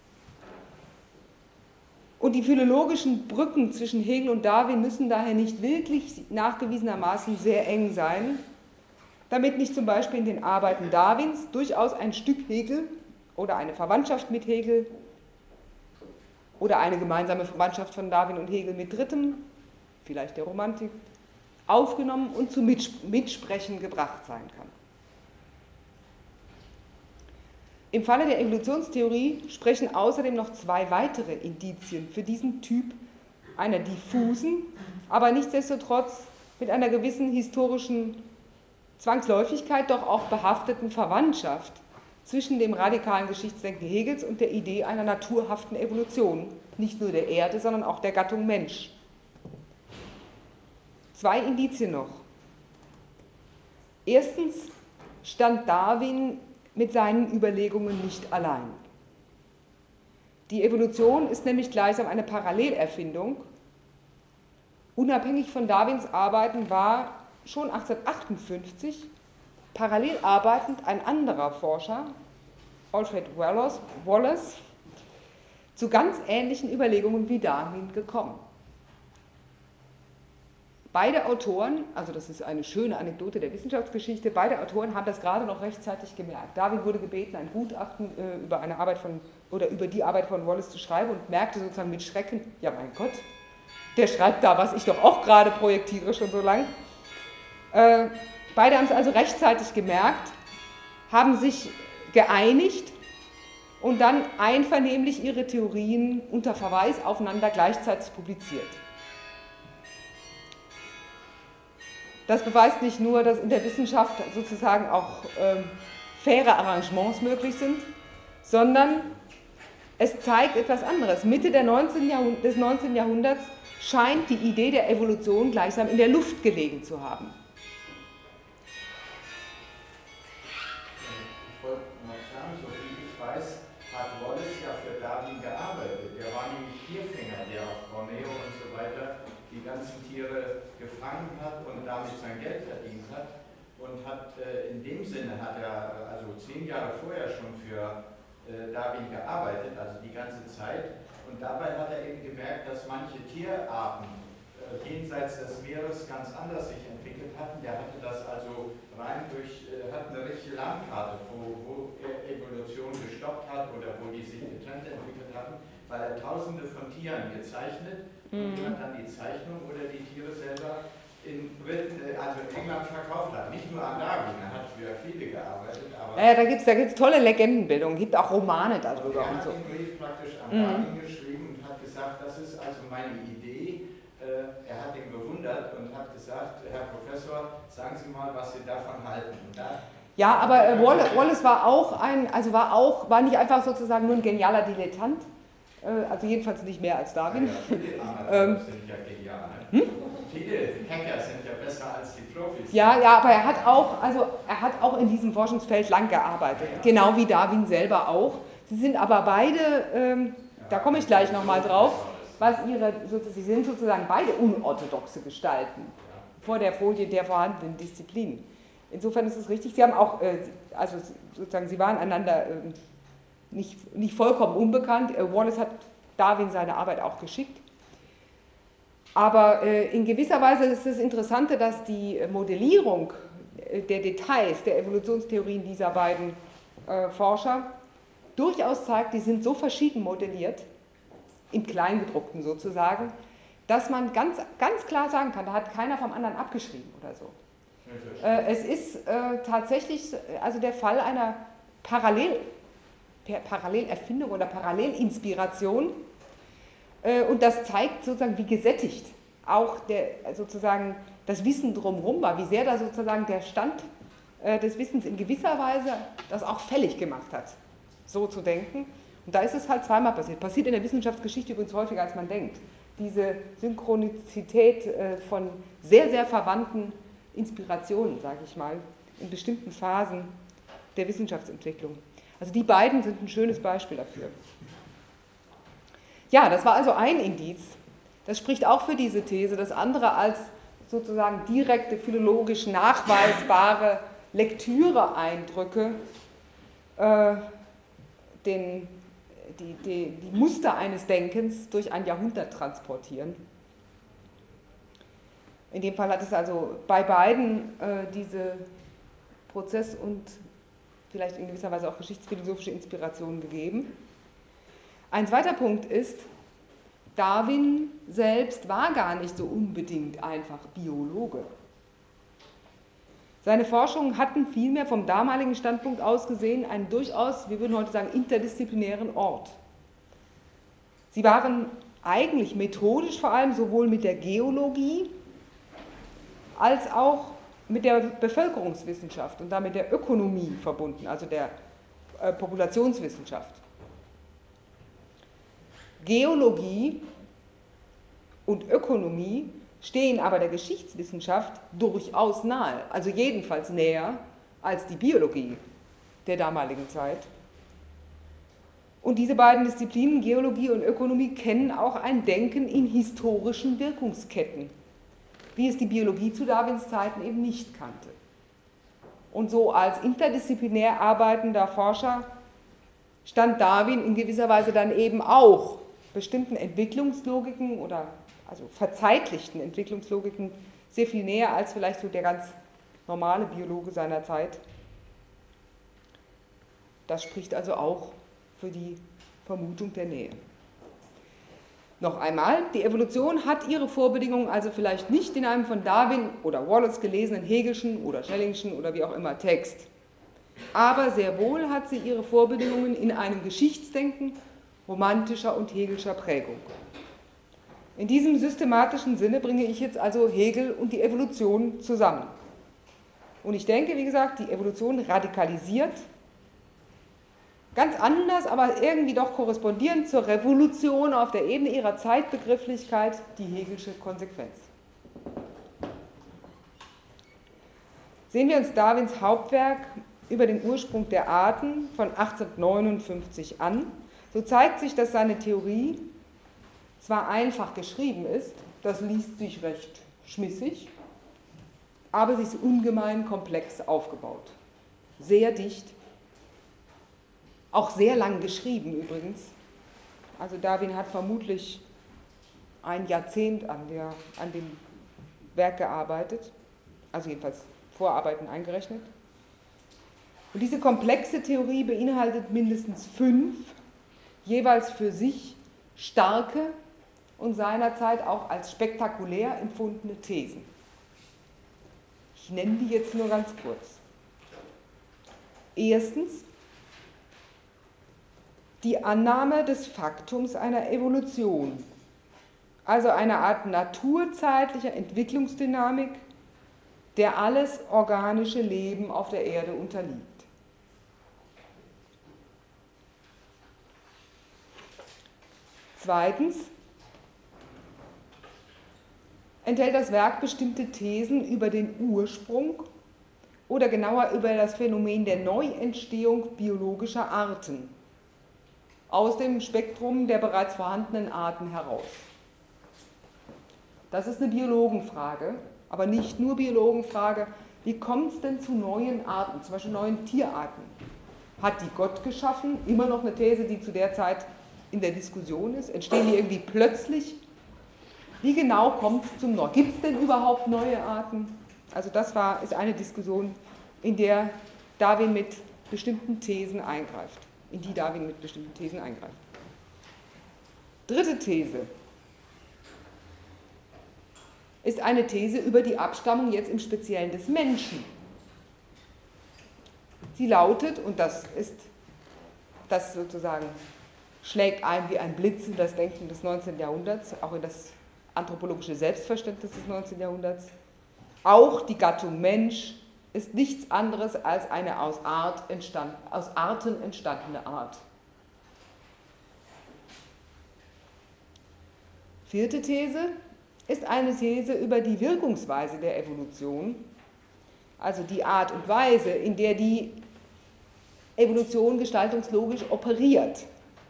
S1: Und die philologischen Brücken zwischen Hegel und Darwin müssen daher nicht wirklich nachgewiesenermaßen sehr eng sein, damit nicht zum Beispiel in den Arbeiten Darwins durchaus ein Stück Hegel oder eine Verwandtschaft mit Hegel oder eine gemeinsame Verwandtschaft von Darwin und Hegel mit Drittem, vielleicht der Romantik, aufgenommen und zu Mitsprechen gebracht sein kann. Im Falle der Evolutionstheorie sprechen außerdem noch zwei weitere Indizien für diesen Typ einer diffusen, aber nichtsdestotrotz mit einer gewissen historischen Zwangsläufigkeit doch auch behafteten Verwandtschaft zwischen dem radikalen Geschichtsdenken Hegels und der Idee einer naturhaften Evolution, nicht nur der Erde, sondern auch der Gattung Mensch. Zwei Indizien noch. Erstens stand Darwin mit seinen Überlegungen nicht allein. Die Evolution ist nämlich gleichsam eine Parallelerfindung. Unabhängig von Darwins Arbeiten war schon achtzehnhundertachtundfünfzig parallel arbeitend ein anderer Forscher, Alfred Wallace, Wallace, zu ganz ähnlichen Überlegungen wie Darwin gekommen. Beide Autoren, also das ist eine schöne Anekdote der Wissenschaftsgeschichte, beide Autoren haben das gerade noch rechtzeitig gemerkt. Darwin wurde gebeten, ein Gutachten äh, über eine Arbeit von, oder über die Arbeit von Wallace zu schreiben und merkte sozusagen mit Schrecken, ja mein Gott, der schreibt da, was ich doch auch gerade projektiere schon so lang. Äh, beide haben es also rechtzeitig gemerkt, haben sich geeinigt und dann einvernehmlich ihre Theorien unter Verweis aufeinander gleichzeitig publiziert. Das beweist nicht nur, dass in der Wissenschaft sozusagen auch ähm, faire Arrangements möglich sind, sondern es zeigt etwas anderes. Mitte der neunzehnten Jahrhundert, des neunzehnten Jahrhunderts scheint die Idee der Evolution gleichsam in der Luft gelegen zu haben.
S2: Ich wollte mal sagen, so wie ich weiß, hat Wallace ja für Darwin gearbeitet. Er war nämlich Tierfänger, der auf Borneo und so weiter die ganzen Tiere gefangen hat und damit sein Geld verdient hat und hat äh, in dem Sinne hat er also zehn Jahre vorher schon für äh, Darwin gearbeitet, also die ganze Zeit, und dabei hat er eben gemerkt, dass manche Tierarten äh, jenseits des Meeres ganz anders sich entwickelt hatten. Der hatte das also rein durch, äh, hat eine richtige Landkarte, wo, wo Evolution gestoppt hat oder wo die sich getrennt entwickelt hatten, weil er tausende von Tieren gezeichnet und mhm. hat dann die Zeichnung oder die Tiere selber in Britain, also in England verkauft hat. Nicht nur an Darwin, er hat für viele gearbeitet. Aber
S1: ja, da gibt es da gibt's tolle Legendenbildungen, gibt auch Romane darüber.
S2: Er
S1: und
S2: hat
S1: so.
S2: den Brief praktisch an
S1: mhm.
S2: Darwin geschrieben und hat gesagt, das ist also meine Idee. Er hat ihn bewundert Professor, sagen Sie mal, was Sie davon halten. Da
S1: ja, aber äh, Wallace, Wallace war auch ein, also war auch, war nicht einfach sozusagen nur ein genialer Dilettant, äh, also jedenfalls nicht mehr als Darwin.
S2: Ja, ja, viele Amateure ähm, sind ja genial. Hm? Viele Hacker sind ja besser als die Profis.
S1: Ja, ja, aber er hat auch, also er hat auch in diesem Forschungsfeld lang gearbeitet, ja, ja. Genau wie Darwin selber auch. Sie sind aber beide, ähm, ja, da komme ich gleich nochmal drauf, was ihre, sie sind sozusagen beide unorthodoxe Gestalten ja. vor der Folie der vorhandenen Disziplinen. Insofern ist es richtig, sie haben auch, äh, also sozusagen, sie waren einander äh, nicht, nicht vollkommen unbekannt. Äh, Wallace hat Darwin seine Arbeit auch geschickt. Aber äh, in gewisser Weise ist das Interessante, dass die Modellierung der Details der Evolutionstheorien dieser beiden äh, Forscher durchaus zeigt, die sind so verschieden modelliert, im Kleingedruckten sozusagen, dass man ganz, ganz klar sagen kann, da hat keiner vom anderen abgeschrieben oder so. Äh, es ist äh, tatsächlich also der Fall einer Parallel, Parallelerfindung oder Parallelinspiration. Und das zeigt sozusagen, wie gesättigt auch der, sozusagen das Wissen drumherum war, wie sehr da sozusagen der Stand des Wissens in gewisser Weise das auch fällig gemacht hat, so zu denken. Und da ist es halt zweimal passiert. Passiert in der Wissenschaftsgeschichte übrigens häufiger, als man denkt. Diese Synchronizität von sehr, sehr verwandten Inspirationen, sage ich mal, in bestimmten Phasen der Wissenschaftsentwicklung. Also die beiden sind ein schönes Beispiel dafür. Ja, das war also ein Indiz. Das spricht auch für diese These. Das andere als sozusagen direkte, philologisch nachweisbare Lektüre-Eindrücke äh, den, die, die, die Muster eines Denkens durch ein Jahrhundert transportieren. In dem Fall hat es also bei beiden äh, diese Prozess- und vielleicht in gewisser Weise auch geschichtsphilosophische Inspiration gegeben. Ein zweiter Punkt ist, Darwin selbst war gar nicht so unbedingt einfach Biologe. Seine Forschungen hatten vielmehr vom damaligen Standpunkt aus gesehen einen durchaus, wir würden heute sagen, interdisziplinären Ort. Sie waren eigentlich methodisch vor allem sowohl mit der Geologie als auch mit der Bevölkerungswissenschaft und damit der Ökonomie verbunden, also der äh, Populationswissenschaft. Geologie und Ökonomie stehen aber der Geschichtswissenschaft durchaus nahe, also jedenfalls näher als die Biologie der damaligen Zeit. Und diese beiden Disziplinen, Geologie und Ökonomie, kennen auch ein Denken in historischen Wirkungsketten, wie es die Biologie zu Darwins Zeiten eben nicht kannte. Und so als interdisziplinär arbeitender Forscher stand Darwin in gewisser Weise dann eben auch bestimmten Entwicklungslogiken oder also verzeitlichten Entwicklungslogiken sehr viel näher als vielleicht so der ganz normale Biologe seiner Zeit. Das spricht also auch für die Vermutung der Nähe. Noch einmal, die Evolution hat ihre Vorbedingungen also vielleicht nicht in einem von Darwin oder Wallace gelesenen Hegelschen oder Schellingschen oder wie auch immer Text. Aber sehr wohl hat sie ihre Vorbedingungen in einem Geschichtsdenken romantischer und hegelscher Prägung. In diesem systematischen Sinne bringe ich jetzt also Hegel und die Evolution zusammen. Und ich denke, wie gesagt, die Evolution radikalisiert, ganz anders, aber irgendwie doch korrespondierend zur Revolution auf der Ebene ihrer Zeitbegrifflichkeit, die hegelsche Konsequenz. Sehen wir uns Darwins Hauptwerk über den Ursprung der Arten von achtzehnhundertneunundfünfzig an, so zeigt sich, dass seine Theorie zwar einfach geschrieben ist, das liest sich recht schmissig, aber sie ist ungemein komplex aufgebaut. Sehr dicht, auch sehr lang geschrieben übrigens. Also Darwin hat vermutlich ein Jahrzehnt an, der, an dem Werk gearbeitet, also jedenfalls Vorarbeiten eingerechnet. Und diese komplexe Theorie beinhaltet mindestens fünf, jeweils für sich starke und seinerzeit auch als spektakulär empfundene Thesen. Ich nenne die jetzt nur ganz kurz. Erstens, die Annahme des Faktums einer der alles organische Leben auf der Erde unterliegt. Zweitens enthält das Werk bestimmte Thesen über den Ursprung oder genauer über das Phänomen der Neuentstehung biologischer Arten aus dem Spektrum der bereits vorhandenen Arten heraus. Das ist eine Biologenfrage, aber nicht nur Biologenfrage. Wie kommt es denn zu neuen Arten, zum Beispiel neuen Tierarten? Hat die Gott geschaffen? Immer noch eine These, die zu der Zeit in der Diskussion ist. Entstehen die irgendwie plötzlich? Wie genau kommt es zum Neuen? Gibt es denn überhaupt neue Arten? Also das war, ist eine Diskussion, in der Darwin mit bestimmten Thesen eingreift. In die Darwin mit bestimmten Thesen eingreift. Dritte These ist eine These über die Abstammung jetzt im Speziellen des Menschen. Sie lautet, und das ist, das sozusagen schlägt ein wie ein Blitz in das Denken des neunzehnten Jahrhunderts, auch in das anthropologische Selbstverständnis des neunzehnten Jahrhunderts, auch die Gattung Mensch ist nichts anderes als eine aus, Art entstand, aus Arten entstandene Art. Vierte These ist eine These über die Wirkungsweise der Evolution, also die Art und Weise, in der die Evolution gestaltungslogisch operiert.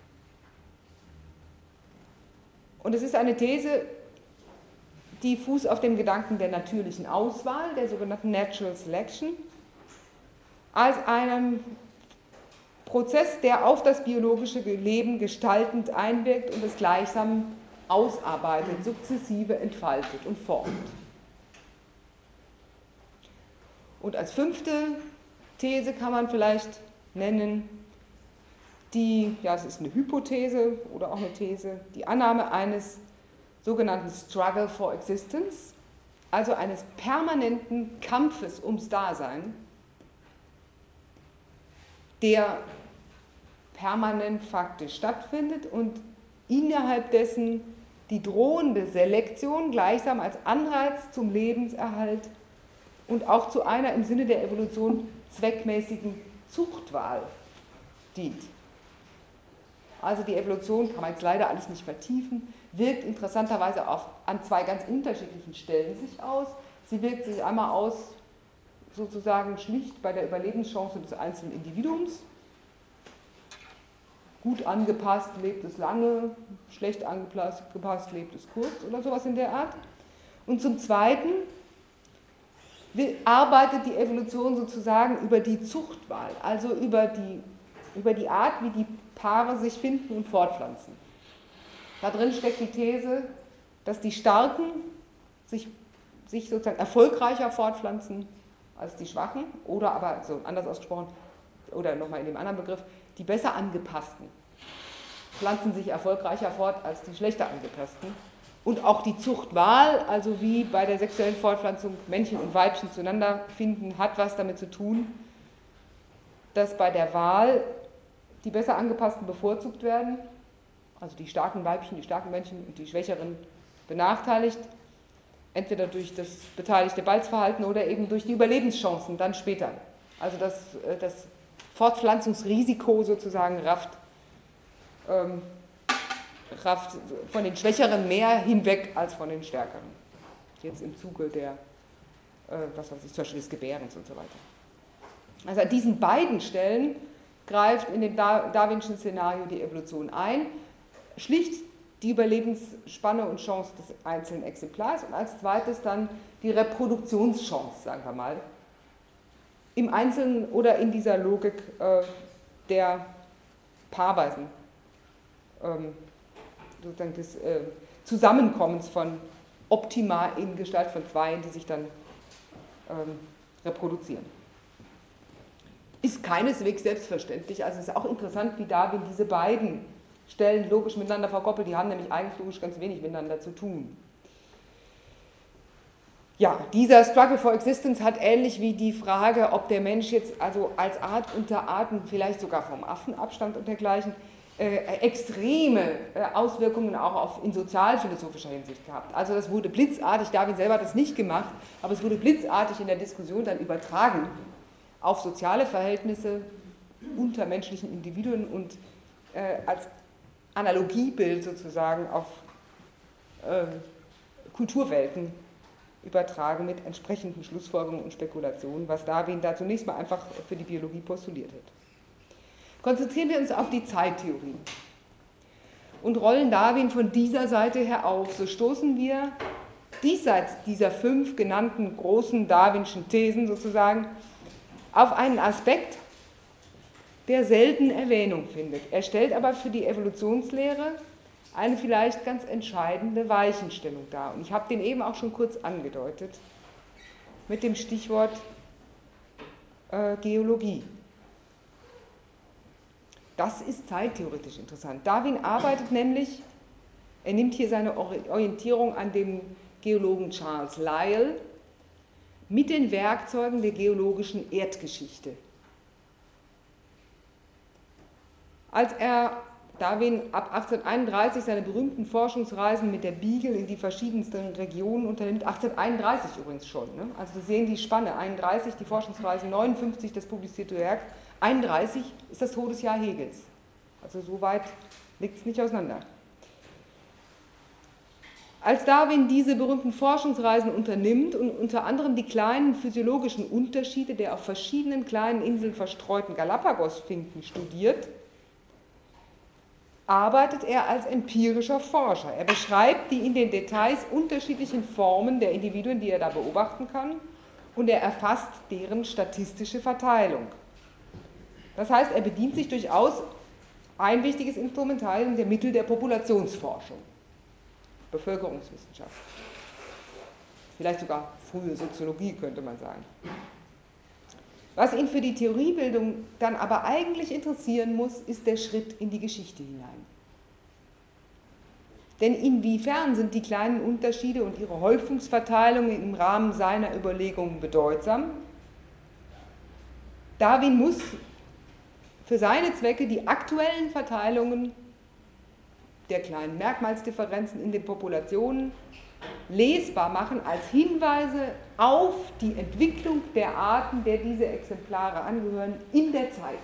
S1: Und es ist eine These, die Fuß auf dem Gedanken der natürlichen Auswahl, der sogenannten Natural Selection, als einem Prozess, der auf das biologische Leben gestaltend einwirkt und es gleichsam ausarbeitet, sukzessive entfaltet und formt. Und als fünfte These kann man vielleicht nennen, die, ja, es ist eine Hypothese oder auch eine These, die Annahme eines sogenannten Struggle for Existence, also eines permanenten Kampfes ums Dasein, der permanent faktisch stattfindet und innerhalb dessen die drohende Selektion gleichsam als Anreiz zum Lebenserhalt und auch zu einer im Sinne der Evolution zweckmäßigen Zuchtwahl dient. Also die Evolution, kann man jetzt leider alles nicht vertiefen, wirkt interessanterweise auf, an zwei ganz unterschiedlichen Stellen sich aus. Sie wirkt sich einmal aus, sozusagen schlicht bei der Überlebenschance des einzelnen Individuums. Gut angepasst lebt es lange, schlecht angepasst lebt es kurz oder sowas in der Art. Und zum Zweiten arbeitet die Evolution sozusagen über die Zuchtwahl, also über die, über die Art, wie die Paare sich finden und fortpflanzen. Da drin steckt die These, dass die Starken sich, sich sozusagen erfolgreicher fortpflanzen als die Schwachen, oder aber, so anders ausgesprochen, oder nochmal in dem anderen Begriff, die besser angepassten pflanzen sich erfolgreicher fort als die schlechter angepassten. Und auch die Zuchtwahl, also wie bei der sexuellen Fortpflanzung Männchen und Weibchen zueinander finden, hat was damit zu tun, dass bei der Wahl die besser angepassten bevorzugt werden, also die starken Weibchen, die starken Männchen und die schwächeren benachteiligt, entweder durch das beteiligte Balzverhalten oder eben durch die Überlebenschancen dann später. Also das, das Fortpflanzungsrisiko sozusagen rafft, ähm, rafft von den Schwächeren mehr hinweg als von den Stärkeren. Jetzt im Zuge der, äh, was weiß ich, zum Beispiel des Gebärens und so weiter. Also an diesen beiden Stellen greift in dem Darwinschen Szenario die Evolution ein, schlicht die Überlebensspanne und Chance des einzelnen Exemplars und als zweites dann die Reproduktionschance, sagen wir mal, im Einzelnen oder in dieser Logik äh, der paarweisen, ähm, sozusagen des äh, Zusammenkommens von Optima in Gestalt von Zweien, die sich dann ähm, reproduzieren. Ist keineswegs selbstverständlich, also es ist auch interessant, wie Darwin diese beiden Stellen logisch miteinander verkoppelt, die haben nämlich eigentlich logisch ganz wenig miteinander zu tun. Ja, dieser Struggle for Existence hat ähnlich wie die Frage, ob der Mensch jetzt also als Art unter Arten, vielleicht sogar vom Affen abstammt und dergleichen, äh, extreme äh, Auswirkungen auch auf, in sozialphilosophischer Hinsicht gehabt. Also das wurde blitzartig, Darwin selber hat das nicht gemacht, aber es wurde blitzartig in der Diskussion dann übertragen auf soziale Verhältnisse unter menschlichen Individuen und äh, als Analogiebild sozusagen auf äh, Kulturwelten übertragen mit entsprechenden Schlussfolgerungen und Spekulationen, was Darwin da zunächst mal einfach für die Biologie postuliert hat. Konzentrieren wir uns auf die Zeittheorie und rollen Darwin von dieser Seite her auf. So stoßen wir diesseits dieser fünf genannten großen darwinschen Thesen sozusagen auf einen Aspekt, der selten Erwähnung findet. Er stellt aber für die Evolutionslehre eine vielleicht ganz entscheidende Weichenstellung dar. Und ich habe den eben auch schon kurz angedeutet mit dem Stichwort äh, Geologie. Das ist zeittheoretisch interessant. Darwin arbeitet nämlich, er nimmt hier seine Orientierung an dem Geologen Charles Lyell, mit den Werkzeugen der geologischen Erdgeschichte. Als er Darwin ab achtzehnhunderteinunddreißig seine berühmten Forschungsreisen mit der Beagle in die verschiedensten Regionen unternimmt, achtzehnhunderteinunddreißig übrigens schon, ne? Also Sie sehen die Spanne, einunddreißig die Forschungsreisen, neunundfünfzig das publizierte Werk, einunddreißig ist das Todesjahr Hegels. Also so weit liegt es nicht auseinander. Als Darwin diese berühmten Forschungsreisen unternimmt und unter anderem die kleinen physiologischen Unterschiede der auf verschiedenen kleinen Inseln verstreuten Galapagosfinken studiert, arbeitet er als empirischer Forscher. Er beschreibt die in den Details unterschiedlichen Formen der Individuen, die er da beobachten kann, und er erfasst deren statistische Verteilung. Das heißt, er bedient sich durchaus ein wichtiges Instrumentarium der Mittel der Populationsforschung, Bevölkerungswissenschaft, vielleicht sogar frühe Soziologie, könnte man sagen. Was ihn für die Theoriebildung dann aber eigentlich interessieren muss, ist der Schritt in die Geschichte hinein. Denn inwiefern sind die kleinen Unterschiede und ihre Häufungsverteilungen im Rahmen seiner Überlegungen bedeutsam? Darwin muss für seine Zwecke die aktuellen Verteilungen der kleinen Merkmalsdifferenzen in den Populationen lesbar machen als Hinweise auf die Entwicklung der Arten, der diese Exemplare angehören, in der Zeit.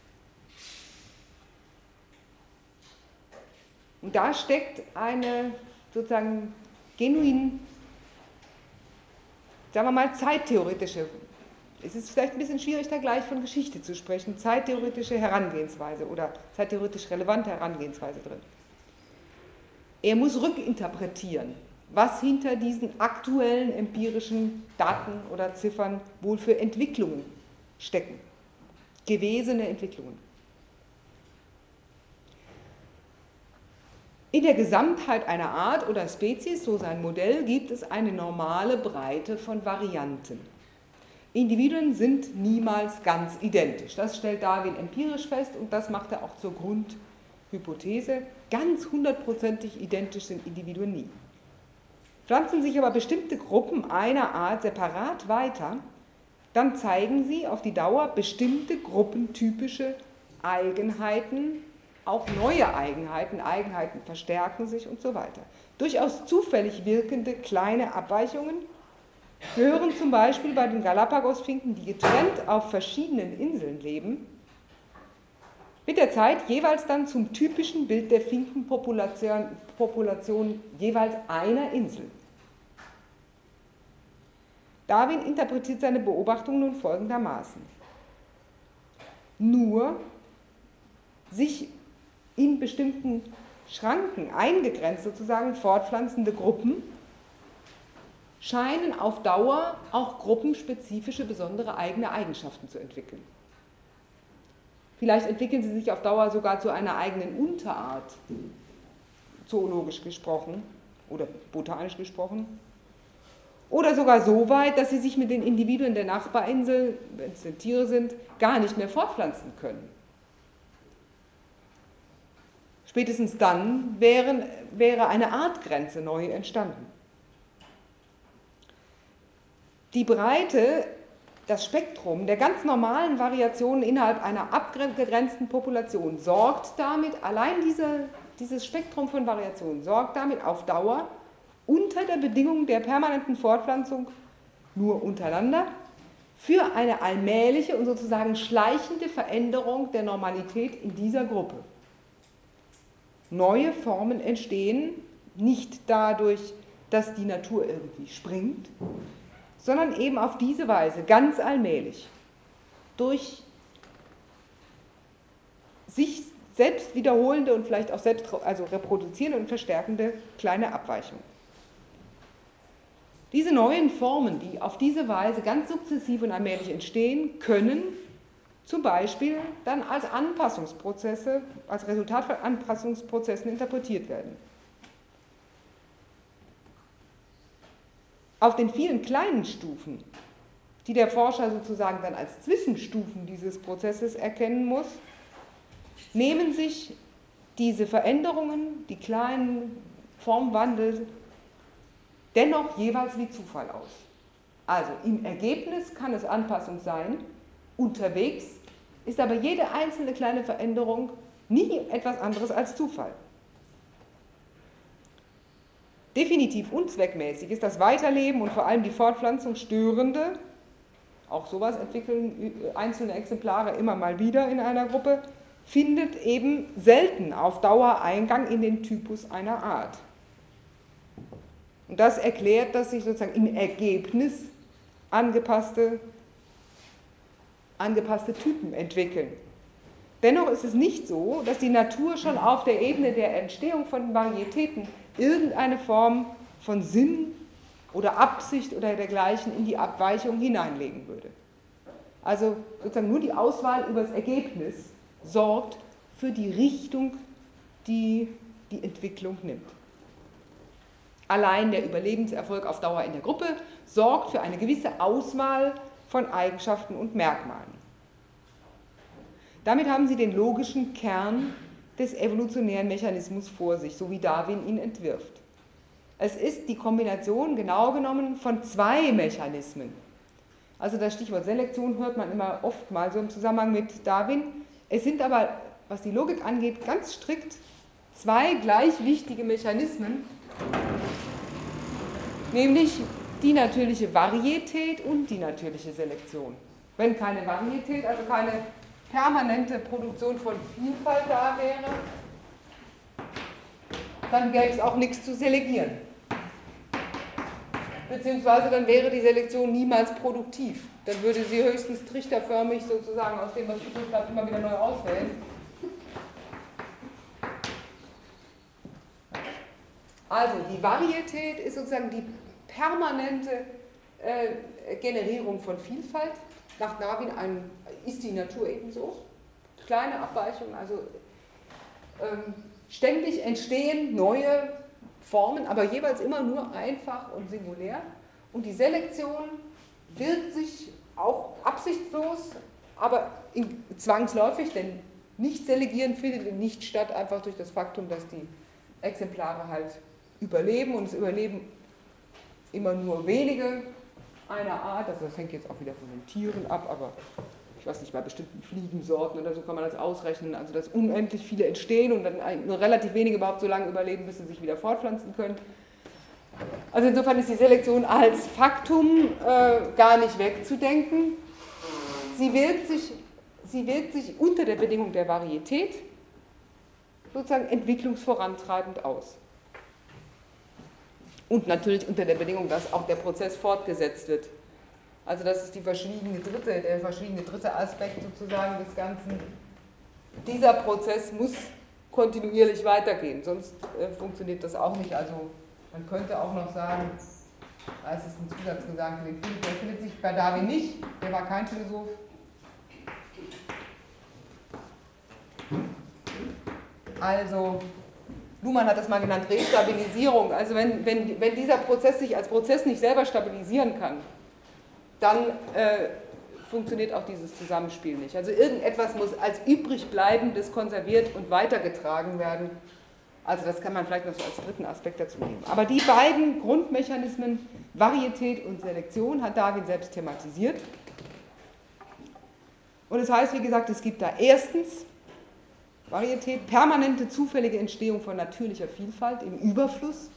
S1: Und da steckt eine sozusagen genuin, sagen wir mal, zeittheoretische, es ist vielleicht ein bisschen schwierig, da gleich von Geschichte zu sprechen, zeittheoretische Herangehensweise oder zeittheoretisch relevante Herangehensweise drin. Er muss rückinterpretieren, was hinter diesen aktuellen empirischen Daten oder Ziffern wohl für Entwicklungen stecken, gewesene Entwicklungen. In der Gesamtheit einer Art oder Spezies, so sein Modell, gibt es eine normale Breite von Varianten. Individuen sind niemals ganz identisch. Das stellt Darwin empirisch fest und das macht er auch zur Grundhypothese. Ganz hundertprozentig identisch sind Individuen nie. Pflanzen sich aber bestimmte Gruppen einer Art separat weiter, dann zeigen sie auf die Dauer bestimmte gruppentypische Eigenheiten, auch neue Eigenheiten, Eigenheiten verstärken sich und so weiter. Durchaus zufällig wirkende kleine Abweichungen gehören zum Beispiel bei den Galapagosfinken, die getrennt auf verschiedenen Inseln leben, mit der Zeit jeweils dann zum typischen Bild der Finkenpopulation Population jeweils einer Insel. Darwin interpretiert seine Beobachtungen nun folgendermaßen. Nur sich in bestimmten Schranken eingegrenzt sozusagen fortpflanzende Gruppen scheinen auf Dauer auch gruppenspezifische besondere eigene Eigenschaften zu entwickeln. Vielleicht entwickeln sie sich auf Dauer sogar zu einer eigenen Unterart, zoologisch gesprochen oder botanisch gesprochen, oder sogar so weit, dass sie sich mit den Individuen der Nachbarinsel, wenn es denn Tiere sind, gar nicht mehr fortpflanzen können. Spätestens dann wären, wäre eine Artgrenze neu entstanden. Die Breite das Spektrum der ganz normalen Variationen innerhalb einer abgegrenzten Population sorgt damit, allein diese, dieses Spektrum von Variationen sorgt damit auf Dauer unter der Bedingung der permanenten Fortpflanzung nur untereinander für eine allmähliche und sozusagen schleichende Veränderung der Normalität in dieser Gruppe. Neue Formen entstehen nicht dadurch, dass die Natur irgendwie springt, sondern eben auf diese Weise, ganz allmählich, durch sich selbst wiederholende und vielleicht auch selbst also reproduzierende und verstärkende kleine Abweichungen. Diese neuen Formen, die auf diese Weise ganz sukzessiv und allmählich entstehen, können zum Beispiel dann als Anpassungsprozesse, als Resultat von Anpassungsprozessen interpretiert werden. Auf den vielen kleinen Stufen, die der Forscher sozusagen dann als Zwischenstufen dieses Prozesses erkennen muss, nehmen sich diese Veränderungen, die kleinen Formwandel, dennoch jeweils wie Zufall aus. Also im Ergebnis kann es Anpassung sein, unterwegs ist aber jede einzelne kleine Veränderung nie etwas anderes als Zufall. Definitiv unzweckmäßig ist das Weiterleben und vor allem die Fortpflanzung störende, auch sowas entwickeln einzelne Exemplare immer mal wieder in einer Gruppe, findet eben selten auf Dauer Eingang in den Typus einer Art. Und das erklärt, dass sich sozusagen im Ergebnis angepasste, angepasste Typen entwickeln. Dennoch ist es nicht so, dass die Natur schon auf der Ebene der Entstehung von Varietäten irgendeine Form von Sinn oder Absicht oder dergleichen in die Abweichung hineinlegen würde. Also sozusagen nur die Auswahl über das Ergebnis sorgt für die Richtung, die die Entwicklung nimmt. Allein der Überlebenserfolg auf Dauer in der Gruppe sorgt für eine gewisse Auswahl von Eigenschaften und Merkmalen. Damit haben Sie den logischen Kern des evolutionären Mechanismus vor sich, so wie Darwin ihn entwirft. Es ist die Kombination, genau genommen, von zwei Mechanismen. Also das Stichwort Selektion hört man immer oft mal so im Zusammenhang mit Darwin. Es sind aber, was die Logik angeht, ganz strikt zwei gleich wichtige Mechanismen, nämlich die natürliche Varietät und die natürliche Selektion. Wenn keine Varietät, also keine permanente Produktion von Vielfalt da wäre, dann gäbe es auch nichts zu selegieren. Beziehungsweise dann wäre die Selektion niemals produktiv. Dann würde sie höchstens trichterförmig sozusagen aus dem, was übrig bleibt, immer wieder neu auswählen. Also die Varietät ist sozusagen die permanente äh, Generierung von Vielfalt. Nach Darwin ein, ist die Natur ebenso. Kleine Abweichungen, also ähm, ständig entstehen neue Formen, aber jeweils immer nur einfach und singulär. Und die Selektion wirkt sich auch absichtslos, aber in, zwangsläufig, denn nicht selegieren findet nicht statt, einfach durch das Faktum, dass die Exemplare halt überleben und es überleben immer nur wenige einer Art, also das hängt jetzt auch wieder von den Tieren ab, aber ich weiß nicht, bei bestimmten Fliegensorten oder so kann man das ausrechnen, also dass unendlich viele entstehen und dann nur relativ wenige überhaupt so lange überleben, bis sie sich wieder fortpflanzen können. Also insofern ist die Selektion als Faktum äh, gar nicht wegzudenken. Sie wirkt sich, sie wirkt sich unter der Bedingung der Varietät sozusagen entwicklungsvorantreibend aus. Und natürlich unter der Bedingung, dass auch der Prozess fortgesetzt wird. Also das ist die verschwiegene dritte, der verschwiegene dritte Aspekt sozusagen des Ganzen. Dieser Prozess muss kontinuierlich weitergehen, sonst äh, funktioniert das auch nicht. Also man könnte auch noch sagen, da ist es ein Zusatz gesagt, der findet sich bei Darwin nicht, der war kein Philosoph. Also Luhmann hat das mal genannt, Restabilisierung. Also wenn, wenn, wenn dieser Prozess sich als Prozess nicht selber stabilisieren kann, dann äh, funktioniert auch dieses Zusammenspiel nicht. Also irgendetwas muss als übrig bleibendes konserviert und weitergetragen werden. Also das kann man vielleicht noch so als dritten Aspekt dazu nehmen. Aber die beiden Grundmechanismen, Varietät und Selektion, hat Darwin selbst thematisiert. Und das heißt, wie gesagt, es gibt da erstens Varietät, permanente zufällige Entstehung von natürlicher Vielfalt im Überfluss.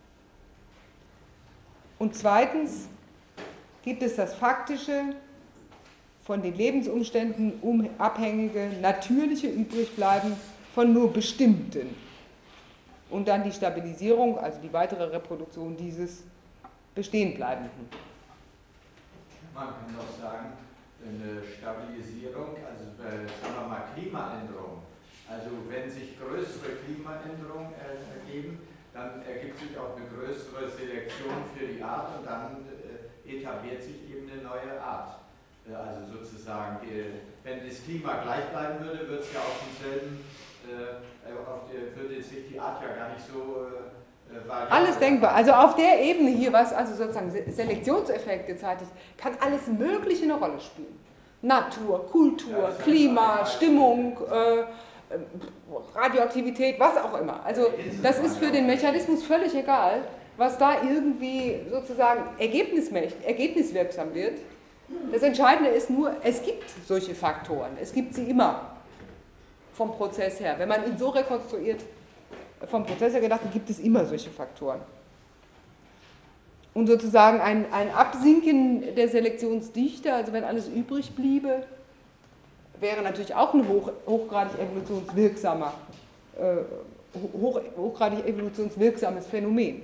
S1: Und zweitens gibt es das faktische, von den Lebensumständen abhängige, natürliche Übrigbleiben von nur bestimmten. Und dann die Stabilisierung, also die weitere Reproduktion dieses Bestehenbleibenden.
S2: Man kann doch sagen, eine Stabilisierung, also äh, sagen wir mal Klimaänderung. Also wenn sich größere Klimaänderungen äh, ergeben, dann ergibt sich auch eine größere Selektion für die Art und dann äh, etabliert sich eben eine neue Art. Äh, also sozusagen, die, wenn das Klima gleich bleiben würde, würde es ja auf demselben, äh, auf die, würde sich die Art ja gar nicht so äh, variieren.
S1: Alles denkbar. Also auf der Ebene hier, was also sozusagen Selektionseffekte zeitigt, kann alles Mögliche eine Rolle spielen. Natur, Kultur,
S2: ja,
S1: Klima, Stimmung, äh, Radioaktivität, was auch immer. Also das ist für den Mechanismus völlig egal, was da irgendwie sozusagen ergebniswirksam wird. Das Entscheidende ist nur, es gibt solche Faktoren, es gibt sie immer vom Prozess her. Wenn man ihn so rekonstruiert, vom Prozess her gedacht, gibt es immer solche Faktoren. Und sozusagen ein, ein Absinken der Selektionsdichte, also wenn alles übrig bliebe, wäre natürlich auch ein hoch, hochgradig evolutionswirksamer, äh, hoch, hochgradig evolutionswirksames Phänomen.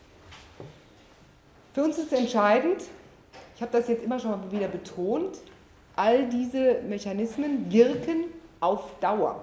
S1: Für uns ist entscheidend, ich habe das jetzt immer schon mal wieder betont, all diese Mechanismen wirken auf Dauer.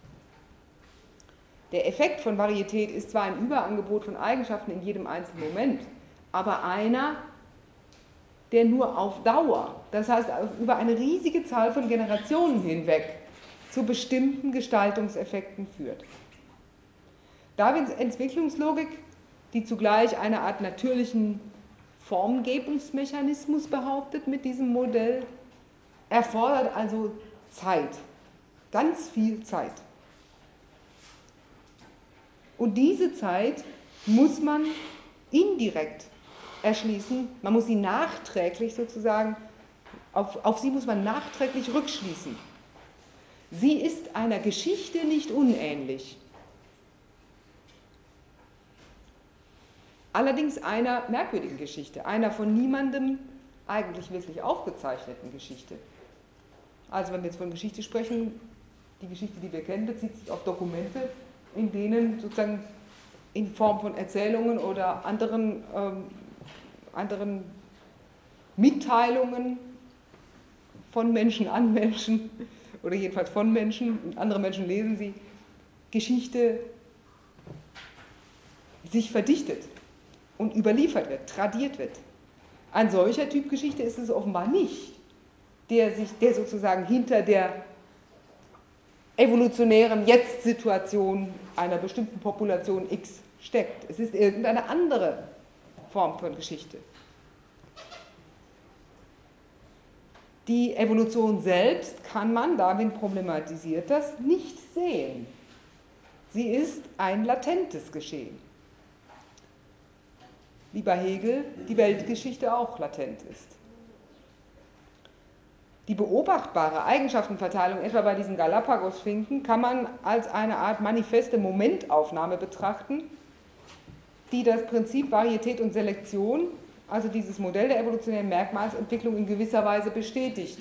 S1: Der Effekt von Varietät ist zwar ein Überangebot von Eigenschaften in jedem einzelnen Moment, aber einer, der nur auf Dauer, das heißt über eine riesige Zahl von Generationen hinweg, zu bestimmten Gestaltungseffekten führt. Darwins Entwicklungslogik, die zugleich eine Art natürlichen Formgebungsmechanismus behauptet mit diesem Modell, erfordert also Zeit, ganz viel Zeit. Und diese Zeit muss man indirekt erschließen, man muss sie nachträglich sozusagen, auf, auf sie muss man nachträglich rückschließen. Sie ist einer Geschichte nicht unähnlich. Allerdings einer merkwürdigen Geschichte, einer von niemandem eigentlich wirklich aufgezeichneten Geschichte. Also wenn wir jetzt von Geschichte sprechen, die Geschichte, die wir kennen, bezieht sich auf Dokumente, in denen sozusagen in Form von Erzählungen oder anderen, ähm, anderen Mitteilungen von Menschen an Menschen oder jedenfalls von Menschen und andere Menschen lesen sie, Geschichte sich verdichtet und überliefert wird, tradiert wird. Ein solcher Typ Geschichte ist es offenbar nicht, der, sich, der sozusagen hinter der evolutionären Jetzt-Situation einer bestimmten Population X steckt. Es ist irgendeine andere Form von Geschichte. Die Evolution selbst kann man, Darwin problematisiert das, nicht sehen. Sie ist ein latentes Geschehen. Wie bei Hegel die Weltgeschichte auch latent ist. Die beobachtbare Eigenschaftenverteilung, etwa bei diesen Galapagos-Finken, kann man als eine Art manifeste Momentaufnahme betrachten, die das Prinzip Varietät und Selektion, also dieses Modell der evolutionären Merkmalsentwicklung, in gewisser Weise bestätigt.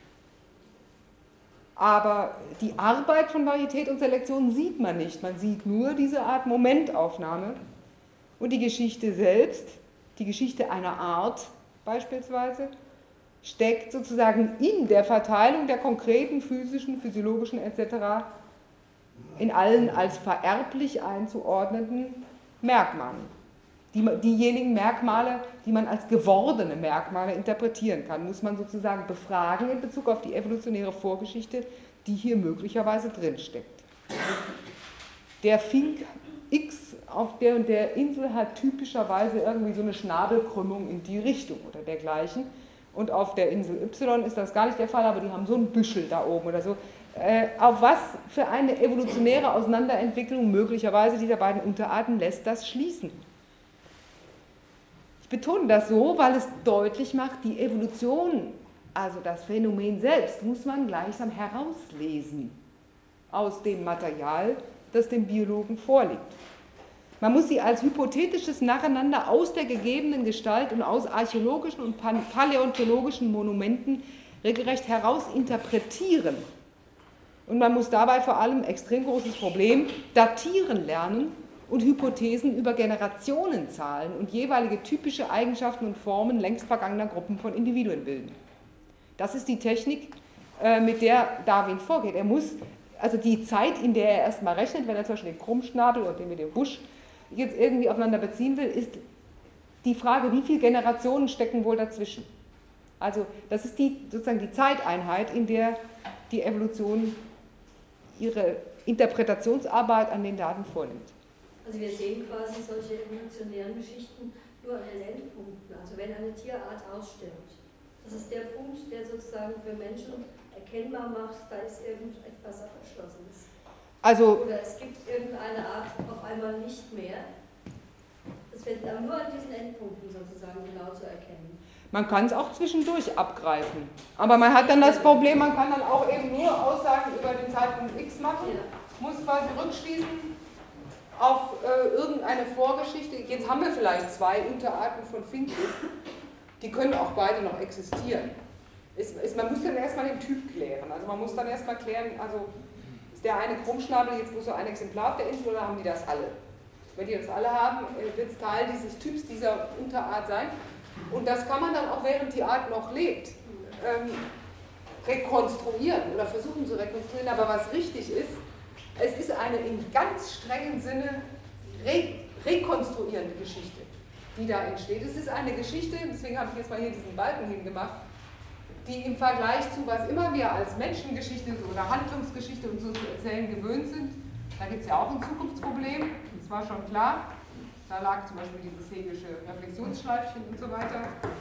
S1: Aber die Arbeit von Varietät und Selektion sieht man nicht, man sieht nur diese Art Momentaufnahme und die Geschichte selbst, die Geschichte einer Art beispielsweise, steckt sozusagen in der Verteilung der konkreten physischen, physiologischen et cetera in allen als vererblich einzuordnenden Merkmalen. Die, diejenigen Merkmale, die man als gewordene Merkmale interpretieren kann, muss man sozusagen befragen in Bezug auf die evolutionäre Vorgeschichte, die hier möglicherweise drinsteckt. Der Fink X auf der und der Insel hat typischerweise irgendwie so eine Schnabelkrümmung in die Richtung oder dergleichen. Und auf der Insel Y ist das gar nicht der Fall, aber die haben so ein Büschel da oben oder so. Äh, auf was für eine evolutionäre Auseinanderentwicklung möglicherweise dieser beiden Unterarten lässt das schließen? Ich betone das so, weil es deutlich macht, die Evolution also das Phänomen selbst, muss man gleichsam herauslesen aus dem Material, das dem Biologen vorliegt. Man muss sie als hypothetisches Nacheinander aus der gegebenen Gestalt und aus archäologischen und paläontologischen Monumenten regelrecht herausinterpretieren. Und man muss dabei vor allem, extrem großes Problem, datieren lernen und Hypothesen über Generationenzahlen und jeweilige typische Eigenschaften und Formen längst vergangener Gruppen von Individuen bilden. Das ist die Technik, mit der Darwin vorgeht. Er muss, also die Zeit, in der er erstmal rechnet, wenn er zum Beispiel den Krummschnabel und den mit dem Busch jetzt irgendwie aufeinander beziehen will, ist die Frage, wie viele Generationen stecken wohl dazwischen. Also das ist die, sozusagen die Zeiteinheit, in der die Evolution ihre Interpretationsarbeit an den Daten vornimmt.
S3: Also wir sehen quasi solche evolutionären Geschichten nur an den Endpunkten. Also wenn eine Tierart ausstirbt, das ist der Punkt, der sozusagen für Menschen erkennbar macht, da ist irgendetwas Abgeschlossenes.
S1: Also,
S3: oder es gibt irgendeine Art auf einmal nicht mehr. Das wird dann nur an diesen Endpunkten sozusagen genau zu erkennen.
S1: Man kann es auch zwischendurch abgreifen. Aber man hat dann das Problem, man kann dann auch eben nur Aussagen über den Zeitpunkt X machen, ja. Muss quasi rückschließen auf äh, irgendeine Vorgeschichte. Jetzt haben wir vielleicht zwei Unterarten von Finken, die können auch beide noch existieren. Es, es, man muss dann erstmal den Typ klären. Also man muss dann erstmal klären, also ist der eine Krummschnabel jetzt bloß so ein Exemplar auf der Insel oder haben die das alle? Wenn die das alle haben, wird es Teil dieses Typs dieser Unterart sein. Und das kann man dann auch, während die Art noch lebt, ähm, rekonstruieren oder versuchen zu rekonstruieren. Aber was richtig ist, es ist eine im ganz strengen Sinne re rekonstruierende Geschichte, die da entsteht. Es ist eine Geschichte, deswegen habe ich jetzt mal hier diesen Balken hingemacht, die im Vergleich zu was immer wir als Menschengeschichte oder Handlungsgeschichte und so zu erzählen gewöhnt sind, da gibt es ja auch ein Zukunftsproblem, das war schon klar. Da lag zum Beispiel dieses hegelische Reflexionsschleifchen und so weiter.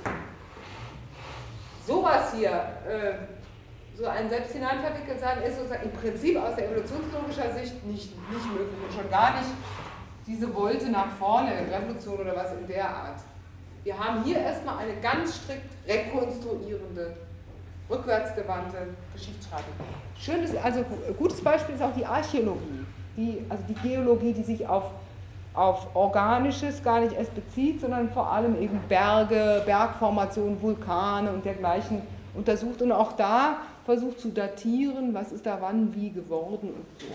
S1: Sowas hier, äh, so ein selbst hineinverwickelt sein, ist sozusagen im Prinzip aus der evolutionslogischer Sicht nicht, nicht möglich und schon gar nicht diese Wolte nach vorne, Revolution oder was in der Art. Wir haben hier erstmal eine ganz strikt rekonstruierende, rückwärtsgewandte Geschichtsschreibung. Schönes, also gutes Beispiel ist auch die Archäologie, die, also die Geologie, die sich auf auf Organisches gar nicht erst bezieht, sondern vor allem eben Berge, Bergformationen, Vulkane und dergleichen untersucht und auch da versucht zu datieren, was ist da wann wie geworden und so.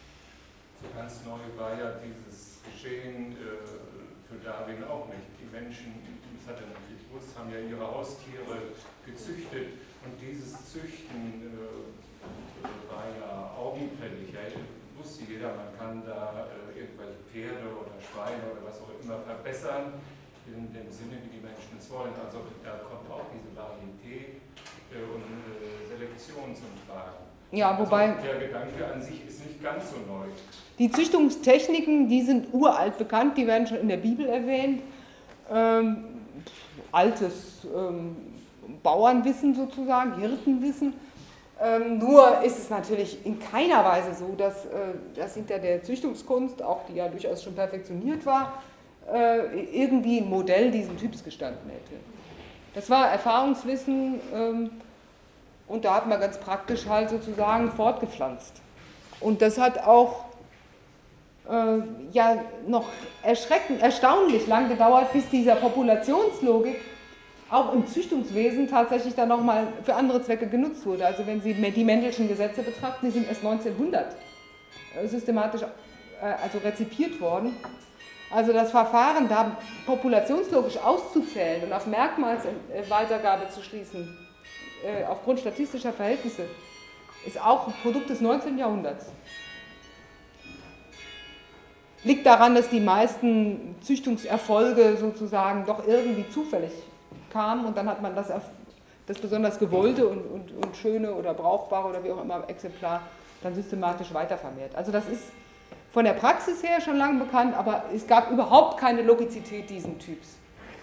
S4: Ganz neu war ja dieses Geschehen äh, für Darwin auch nicht. Die Menschen, das hat er natürlich gewusst, haben ja ihre Haustiere gezüchtet und dieses Züchten äh, war ja augenfällig. Ja, wusste jeder, man kann da äh, irgendwelche Pferde oder Schweine oder was auch immer verbessern, in dem Sinne, wie die Menschen es wollen. Also da kommt auch diese Varietät äh, und äh, Selektion zum Tragen.
S1: Ja, wobei
S4: also der Gedanke an sich ist nicht ganz so neu.
S1: Die Züchtungstechniken, die sind uralt bekannt, die werden schon in der Bibel erwähnt. Ähm, altes ähm, Bauernwissen sozusagen, Hirtenwissen. Ähm, nur ist es natürlich in keiner Weise so, dass, äh, dass hinter der Züchtungskunst, auch die ja durchaus schon perfektioniert war, äh, irgendwie ein Modell diesen Typs gestanden hätte. Das war Erfahrungswissen ähm, und da hat man ganz praktisch halt sozusagen fortgepflanzt. Und das hat auch äh, ja noch erschreckend, erstaunlich lang gedauert, bis dieser Populationslogik auch im Züchtungswesen tatsächlich dann nochmal für andere Zwecke genutzt wurde. Also wenn Sie die Mendelschen Gesetze betrachten, die sind erst neunzehnhundert systematisch also rezipiert worden. Also das Verfahren, da populationslogisch auszuzählen und auf Merkmalsweitergabe zu schließen, aufgrund statistischer Verhältnisse, ist auch ein Produkt des neunzehnten Jahrhunderts. Liegt daran, dass die meisten Züchtungserfolge sozusagen doch irgendwie zufällig kamen und dann hat man das, das besonders gewollte und, und, und schöne oder brauchbare oder wie auch immer Exemplar dann systematisch weitervermehrt. Also das ist von der Praxis her schon lange bekannt, aber es gab überhaupt keine Logizität diesen Typs.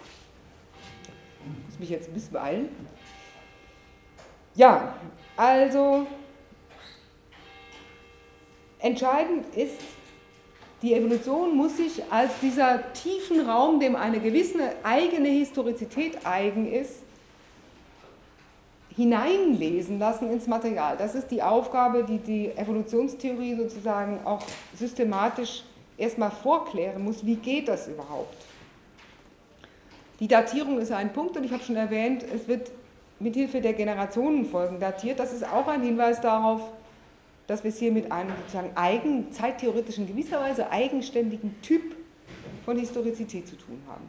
S1: Ich muss mich jetzt ein bisschen beeilen. Ja, also entscheidend ist, die Evolution muss sich als dieser tiefen Raum, dem eine gewisse eigene Historizität eigen ist, hineinlesen lassen ins Material. Das ist die Aufgabe, die die Evolutionstheorie sozusagen auch systematisch erstmal vorklären muss. Wie geht das überhaupt? Die Datierung ist ein Punkt und ich habe schon erwähnt, es wird mit Hilfe der Generationenfolgen datiert. Das ist auch ein Hinweis darauf, dass wir es hier mit einem sozusagen eigen, zeittheoretischen, gewisserweise eigenständigen Typ von Historizität zu tun haben.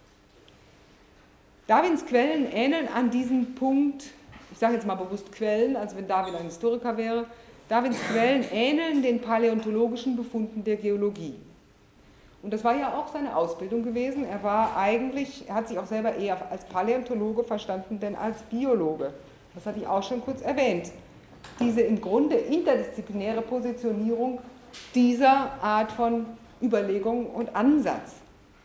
S1: Darwins Quellen ähneln an diesem Punkt, ich sage jetzt mal bewusst Quellen, als wenn Darwin ein Historiker wäre, Darwins Quellen ähneln den paläontologischen Befunden der Geologie. Und das war ja auch seine Ausbildung gewesen. Er war eigentlich, er hat sich auch selber eher als Paläontologe verstanden, denn als Biologe. Das hatte ich auch schon kurz erwähnt. Diese im Grunde interdisziplinäre Positionierung dieser Art von Überlegung und Ansatz.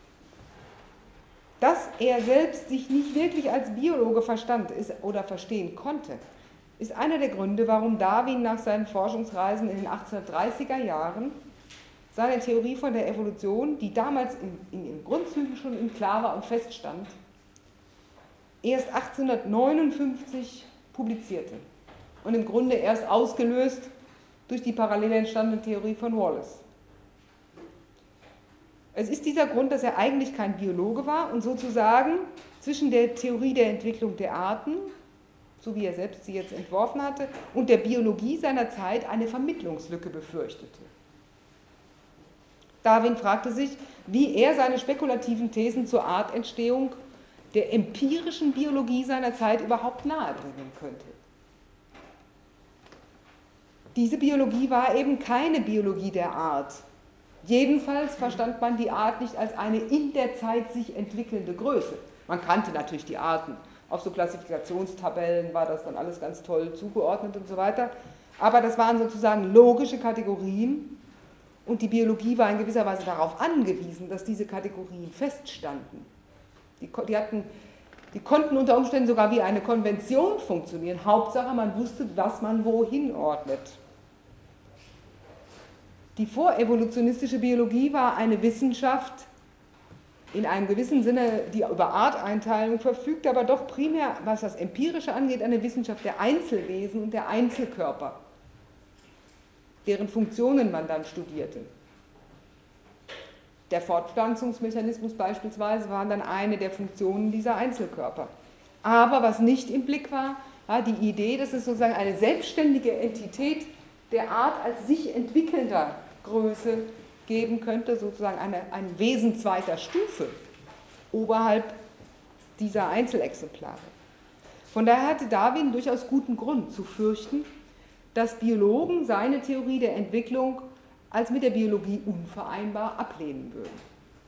S1: Dass er selbst sich nicht wirklich als Biologe verstand ist, oder verstehen konnte, ist einer der Gründe, warum Darwin nach seinen Forschungsreisen in den achtzehnhundertdreißiger Jahren seine Theorie von der Evolution, die damals in, in ihren Grundzügen schon in klar war und feststand, erst achtzehnhundertneunundfünfzig publizierte und im Grunde erst ausgelöst durch die parallel entstandene Theorie von Wallace. Es ist dieser Grund, dass er eigentlich kein Biologe war und sozusagen zwischen der Theorie der Entwicklung der Arten, so wie er selbst sie jetzt entworfen hatte, und der Biologie seiner Zeit eine Vermittlungslücke befürchtete. Darwin fragte sich, wie er seine spekulativen Thesen zur Artentstehung der empirischen Biologie seiner Zeit überhaupt nahebringen könnte. Diese Biologie war eben keine Biologie der Art. Jedenfalls verstand man die Art nicht als eine in der Zeit sich entwickelnde Größe. Man kannte natürlich die Arten. Auf so Klassifikationstabellen war das dann alles ganz toll zugeordnet und so weiter. Aber das waren sozusagen logische Kategorien und die Biologie war in gewisser Weise darauf angewiesen, dass diese Kategorien feststanden. Die, die, hatten, die konnten unter Umständen sogar wie eine Konvention funktionieren. Hauptsache, man wusste, was man wohin ordnet. Die vorevolutionistische Biologie war eine Wissenschaft, in einem gewissen Sinne, die über Arteinteilung verfügt, aber doch primär, was das Empirische angeht, eine Wissenschaft der Einzelwesen und der Einzelkörper, deren Funktionen man dann studierte. Der Fortpflanzungsmechanismus beispielsweise war dann eine der Funktionen dieser Einzelkörper. Aber was nicht im Blick war, war die Idee, dass es sozusagen eine selbstständige Entität der Art als sich entwickelnder Größe geben könnte, sozusagen eine, ein Wesen zweiter Stufe oberhalb dieser Einzelexemplare. Von daher hatte Darwin durchaus guten Grund zu fürchten, dass Biologen seine Theorie der Entwicklung als mit der Biologie unvereinbar ablehnen würden.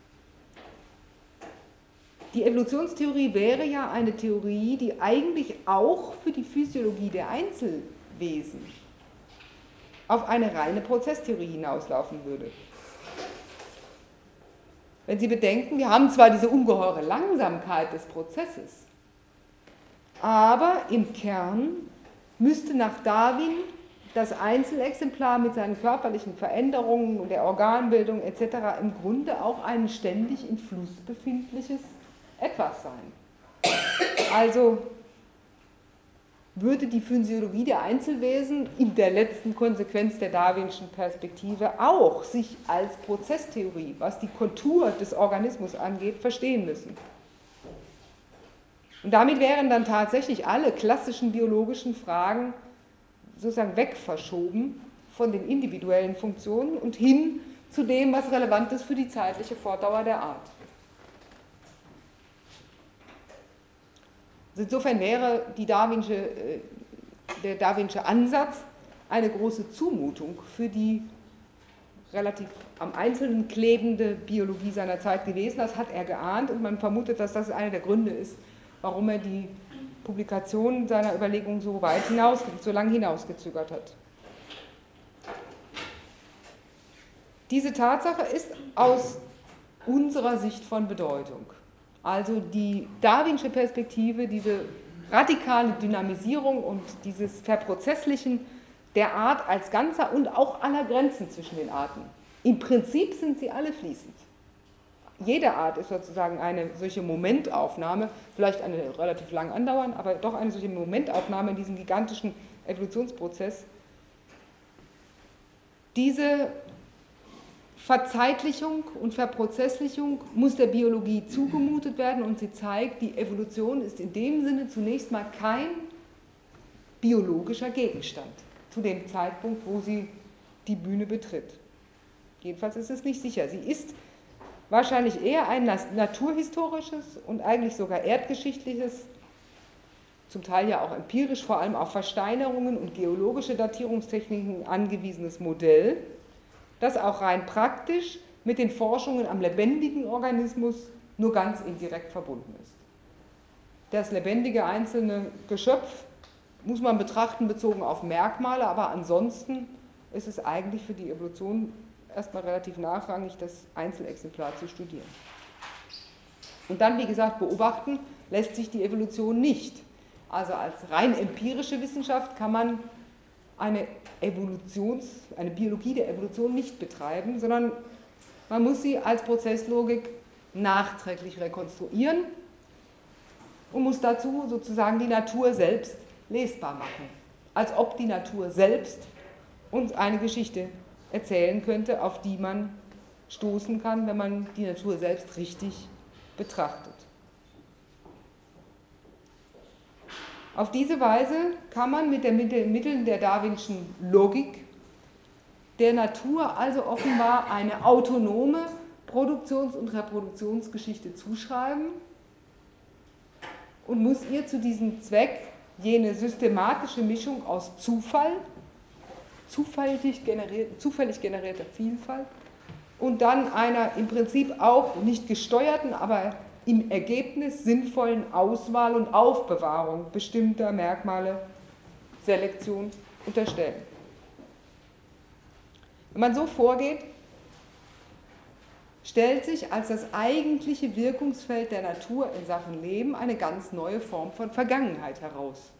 S1: Die Evolutionstheorie wäre ja eine Theorie, die eigentlich auch für die Physiologie der Einzelwesen auf eine reine Prozesstheorie hinauslaufen würde. Wenn Sie bedenken, wir haben zwar diese ungeheure Langsamkeit des Prozesses, aber im Kern müsste nach Darwin das Einzelexemplar mit seinen körperlichen Veränderungen und der Organbildung et cetera im Grunde auch ein ständig im Fluss befindliches Etwas sein. Also würde die Physiologie der Einzelwesen in der letzten Konsequenz der darwinschen Perspektive auch sich als Prozesstheorie, was die Kontur des Organismus angeht, verstehen müssen. Und damit wären dann tatsächlich alle klassischen biologischen Fragen sozusagen wegverschoben von den individuellen Funktionen und hin zu dem, was relevant ist für die zeitliche Fortdauer der Art. Insofern wäre die darwinsche, der darwinsche Ansatz eine große Zumutung für die relativ am Einzelnen klebende Biologie seiner Zeit gewesen. Das hat er geahnt und man vermutet, dass das einer der Gründe ist, warum er die Publikation seiner Überlegungen so weit hinaus, so lange hinausgezögert hat. Diese Tatsache ist aus unserer Sicht von Bedeutung. Also die darwinsche Perspektive, diese radikale Dynamisierung und dieses Verprozesslichen der Art als Ganzer und auch aller Grenzen zwischen den Arten. Im Prinzip sind sie alle fließend. jede Art ist sozusagen eine solche Momentaufnahme, vielleicht eine relativ lang andauern, aber doch eine solche Momentaufnahme in diesem gigantischen Evolutionsprozess. Diese Verzeitlichung und Verprozesslichung muss der Biologie zugemutet werden und sie zeigt, die Evolution ist in dem Sinne zunächst mal kein biologischer Gegenstand zu dem Zeitpunkt, wo sie die Bühne betritt. Jedenfalls ist es nicht sicher. Sie ist wahrscheinlich eher ein naturhistorisches und eigentlich sogar erdgeschichtliches, zum Teil ja auch empirisch, vor allem auf Versteinerungen und geologische Datierungstechniken angewiesenes Modell, das auch rein praktisch mit den Forschungen am lebendigen Organismus nur ganz indirekt verbunden ist. Das lebendige einzelne Geschöpf muss man betrachten bezogen auf Merkmale, aber ansonsten ist es eigentlich für die Evolution erstmal relativ nachrangig, das Einzelexemplar zu studieren. Und dann, wie gesagt, beobachten lässt sich die Evolution nicht. Also als rein empirische Wissenschaft kann man eine, Evolutions-, eine Biologie der Evolution nicht betreiben, sondern man muss sie als Prozesslogik nachträglich rekonstruieren und muss dazu sozusagen die Natur selbst lesbar machen. Als ob die Natur selbst uns eine Geschichte erzählen könnte, auf die man stoßen kann, wenn man die Natur selbst richtig betrachtet. Auf diese Weise kann man mit den Mitteln der Darwinschen Logik der Natur also offenbar eine autonome Produktions- und Reproduktionsgeschichte zuschreiben und muss ihr zu diesem Zweck jene systematische Mischung aus Zufall, zufällig, generiert, zufällig generierter Vielfalt und dann einer im Prinzip auch nicht gesteuerten, aber im Ergebnis sinnvollen Auswahl und Aufbewahrung bestimmter Merkmale Selektion unterstellen. Wenn man so vorgeht, stellt sich als das eigentliche Wirkungsfeld der Natur in Sachen Leben eine ganz neue Form von Vergangenheit heraus.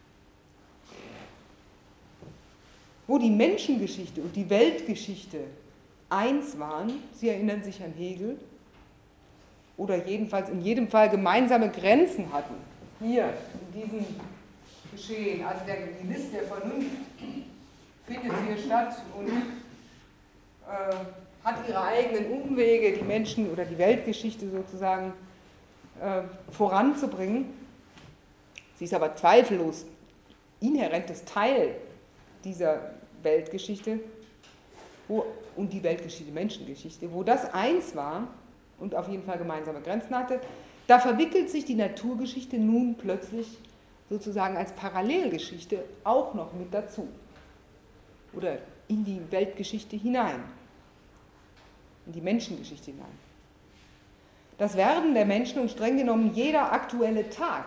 S1: Wo die Menschengeschichte und die Weltgeschichte eins waren, Sie erinnern sich an Hegel, oder jedenfalls in jedem Fall gemeinsame Grenzen hatten, hier in diesem Geschehen, also der List der Vernunft findet hier statt und äh, hat ihre eigenen Umwege, die Menschen oder die Weltgeschichte sozusagen äh, voranzubringen. Sie ist aber zweifellos inhärentes Teil dieser Weltgeschichte wo, und die Weltgeschichte, Menschengeschichte, wo das eins war und auf jeden Fall gemeinsame Grenzen hatte, da verwickelt sich die Naturgeschichte nun plötzlich sozusagen als Parallelgeschichte auch noch mit dazu oder in die Weltgeschichte hinein, in die Menschengeschichte hinein. Das Werden der Menschen und streng genommen jeder aktuelle Tag,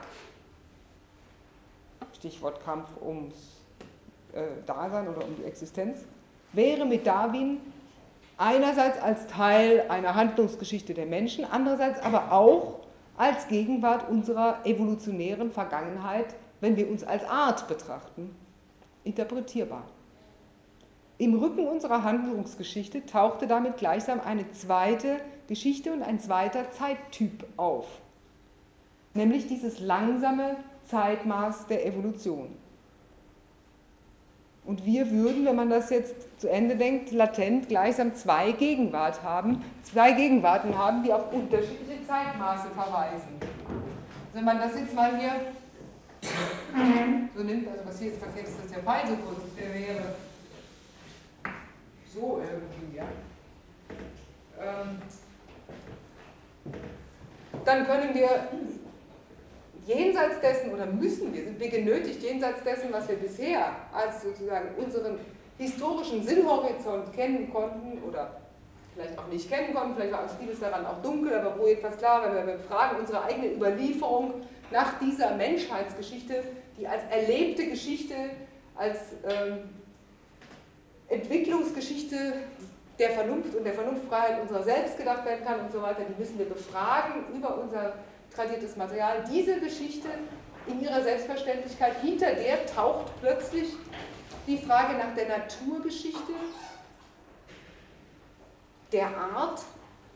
S1: Stichwort Kampf ums äh, Dasein oder um die Existenz, wäre mit Darwin einerseits als Teil einer Handlungsgeschichte der Menschen, andererseits aber auch als Gegenwart unserer evolutionären Vergangenheit, wenn wir uns als Art betrachten, interpretierbar. Im Rücken unserer Handlungsgeschichte tauchte damit gleichsam eine zweite Geschichte und ein zweiter Zeittyp auf, nämlich dieses langsame Zeitmaß der Evolution. Und wir würden, wenn man das jetzt zu Ende denkt, latent gleichsam zwei Gegenwart haben, zwei Gegenwarten haben, die auf unterschiedliche Zeitmaße verweisen. Also wenn man das jetzt mal hier so nimmt, also was hier jetzt passiert ist, dass der Pfeil so kurz ist, der wäre so irgendwie, ja. Ähm, dann können wir jenseits dessen, oder müssen wir, sind wir genötigt, jenseits dessen, was wir bisher als sozusagen unseren historischen Sinnhorizont kennen konnten, oder vielleicht auch nicht kennen konnten, vielleicht war uns vieles daran auch dunkel, aber wo jedenfalls klar, wenn wir fragen, unsere eigene Überlieferung nach dieser Menschheitsgeschichte, die als erlebte Geschichte, als ähm, Entwicklungsgeschichte der Vernunft und der Vernunftfreiheit unserer selbst gedacht werden kann und so weiter, die müssen wir befragen über unser tradiertes Material. Diese Geschichte in ihrer Selbstverständlichkeit, hinter der taucht plötzlich die Frage nach der Naturgeschichte, der Art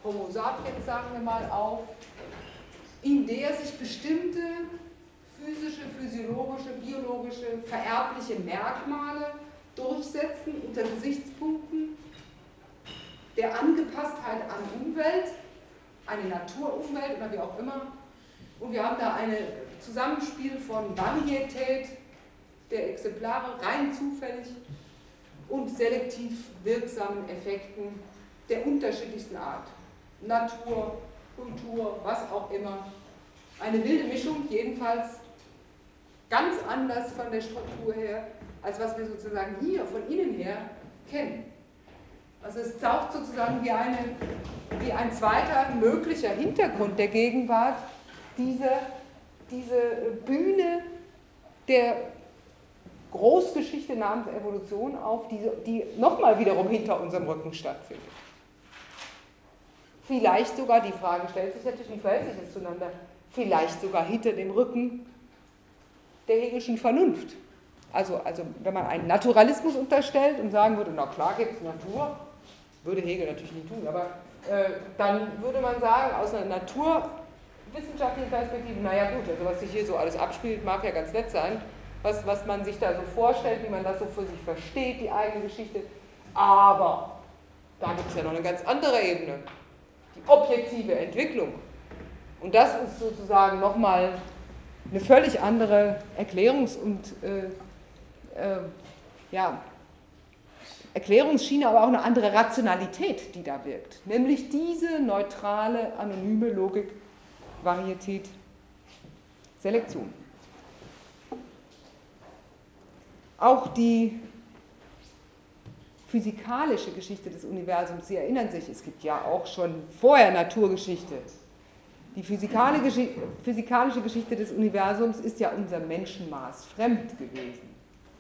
S1: Homo sapiens, sagen wir mal, auf, in der sich bestimmte physische, physiologische, biologische, vererbliche Merkmale durchsetzen unter Gesichtspunkten der Angepasstheit an Umwelt, eine Naturumwelt oder wie auch immer. Und wir haben da ein Zusammenspiel von Varietät der Exemplare, rein zufällig, und selektiv wirksamen Effekten der unterschiedlichsten Art. Natur, Kultur, was auch immer. Eine wilde Mischung, jedenfalls ganz anders von der Struktur her, als was wir sozusagen hier von innen her kennen. Also es taucht sozusagen wie, eine, wie ein zweiter möglicher Hintergrund der Gegenwart diese, diese Bühne der Großgeschichte namens Evolution auf, die, die nochmal wiederum hinter unserem Rücken stattfindet. Vielleicht sogar, die Frage stellt sich natürlich, wie verhält sich das zueinander, vielleicht sogar hinter dem Rücken der hegelischen Vernunft. Also, also wenn man einen Naturalismus unterstellt und sagen würde, na klar gibt es Natur, würde Hegel natürlich nicht tun, aber äh, dann würde man sagen, aus einer naturwissenschaftlichen Perspektive, naja gut, also was sich hier so alles abspielt, mag ja ganz nett sein, was, was man sich da so vorstellt, wie man das so für sich versteht, die eigene Geschichte, aber da gibt es ja noch eine ganz andere Ebene, die objektive Entwicklung. Und das ist sozusagen nochmal eine völlig andere Erklärungs- und äh, äh, ja, Erklärungsschiene, aber auch eine andere Rationalität, die da wirkt. Nämlich diese neutrale, anonyme Logik, Varietät, Selektion. Auch die physikalische Geschichte des Universums, Sie erinnern sich, es gibt ja auch schon vorher Naturgeschichte. Die physikalische Geschichte des Universums ist ja unser Menschenmaß fremd gewesen.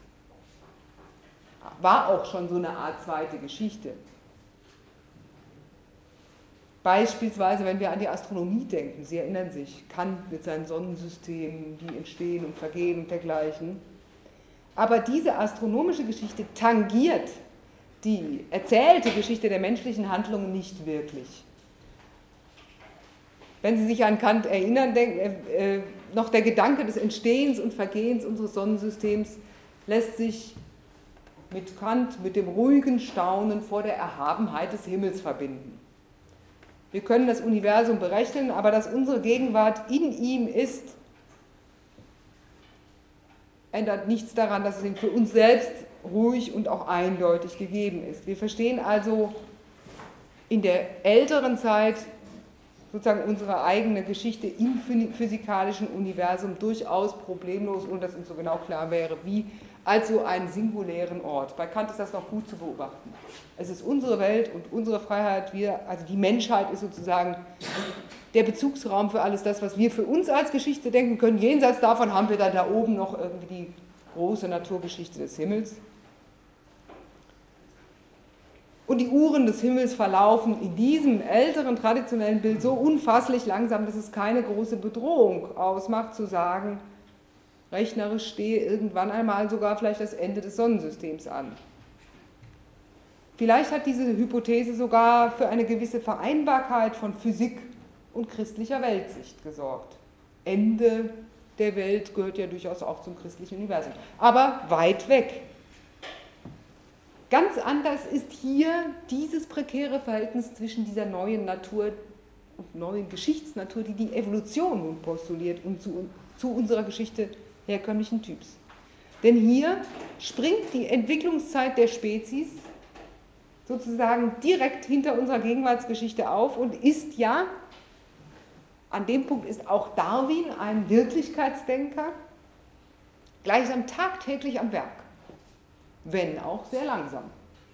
S1: War auch schon so eine Art zweite Geschichte. Beispielsweise, wenn wir an die Astronomie denken, Sie erinnern sich, Kant mit seinen Sonnensystemen, die entstehen und vergehen und dergleichen. Aber diese astronomische Geschichte tangiert die erzählte Geschichte der menschlichen Handlungen nicht wirklich. Wenn Sie sich an Kant erinnern, denk, äh, äh, noch der Gedanke des Entstehens und Vergehens unseres Sonnensystems lässt sich mit Kant, mit dem ruhigen Staunen vor der Erhabenheit des Himmels verbinden. Wir können das Universum berechnen, aber dass unsere Gegenwart in ihm ist, ändert nichts daran, dass es ihm für uns selbst ruhig und auch eindeutig gegeben ist. Wir verstehen also in der älteren Zeit sozusagen unsere eigene Geschichte im physikalischen Universum durchaus problemlos, ohne dass uns so genau klar wäre, wie, als so einen singulären Ort. Bei Kant ist das noch gut zu beobachten. Es ist unsere Welt und unsere Freiheit, wir, also die Menschheit ist sozusagen der Bezugsraum für alles das, was wir für uns als Geschichte denken können. Jenseits davon haben wir dann da oben noch irgendwie die große Naturgeschichte des Himmels. Und die Uhren des Himmels verlaufen in diesem älteren traditionellen Bild so unfasslich langsam, dass es keine große Bedrohung ausmacht, zu sagen, rechnerisch stehe irgendwann einmal sogar vielleicht das Ende des Sonnensystems an. Vielleicht hat diese Hypothese sogar für eine gewisse Vereinbarkeit von Physik und christlicher Weltsicht gesorgt. Ende der Welt gehört ja durchaus auch zum christlichen Universum, aber weit weg. Ganz anders ist hier dieses prekäre Verhältnis zwischen dieser neuen Natur und neuen Geschichtsnatur, die die Evolution nun postuliert und zu, zu unserer Geschichte herkömmlichen Typs. Denn hier springt die Entwicklungszeit der Spezies sozusagen direkt hinter unserer Gegenwartsgeschichte auf und ist ja, an dem Punkt ist auch Darwin ein Wirklichkeitsdenker, gleichsam tagtäglich am Werk. Wenn auch sehr langsam.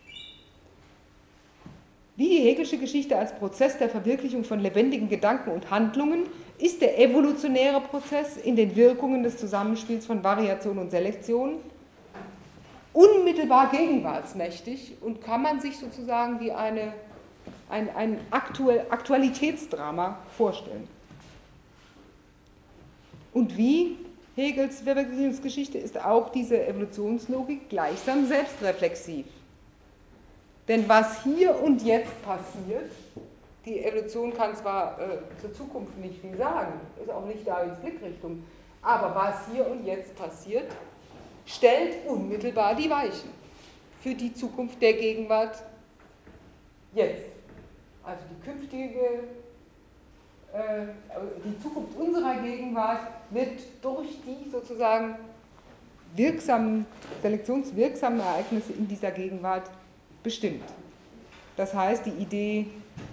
S1: Wie die Hegelische Geschichte als Prozess der Verwirklichung von lebendigen Gedanken und Handlungen ist der evolutionäre Prozess in den Wirkungen des Zusammenspiels von Variation und Selektion unmittelbar gegenwartsmächtig und kann man sich sozusagen wie eine, ein, ein Aktuell, Aktualitätsdrama vorstellen. Und wie Hegels Verwirklichungsgeschichte ist auch diese Evolutionslogik gleichsam selbstreflexiv. Denn was hier und jetzt passiert, die Evolution kann zwar äh, zur Zukunft nicht viel sagen, ist auch nicht Darwins Blickrichtung, aber was hier und jetzt passiert, stellt unmittelbar die Weichen für die Zukunft der Gegenwart jetzt. Also die künftige, äh, die Zukunft unserer Gegenwart wird durch die sozusagen wirksamen, selektionswirksamen Ereignisse in dieser Gegenwart bestimmt. Das heißt, die Idee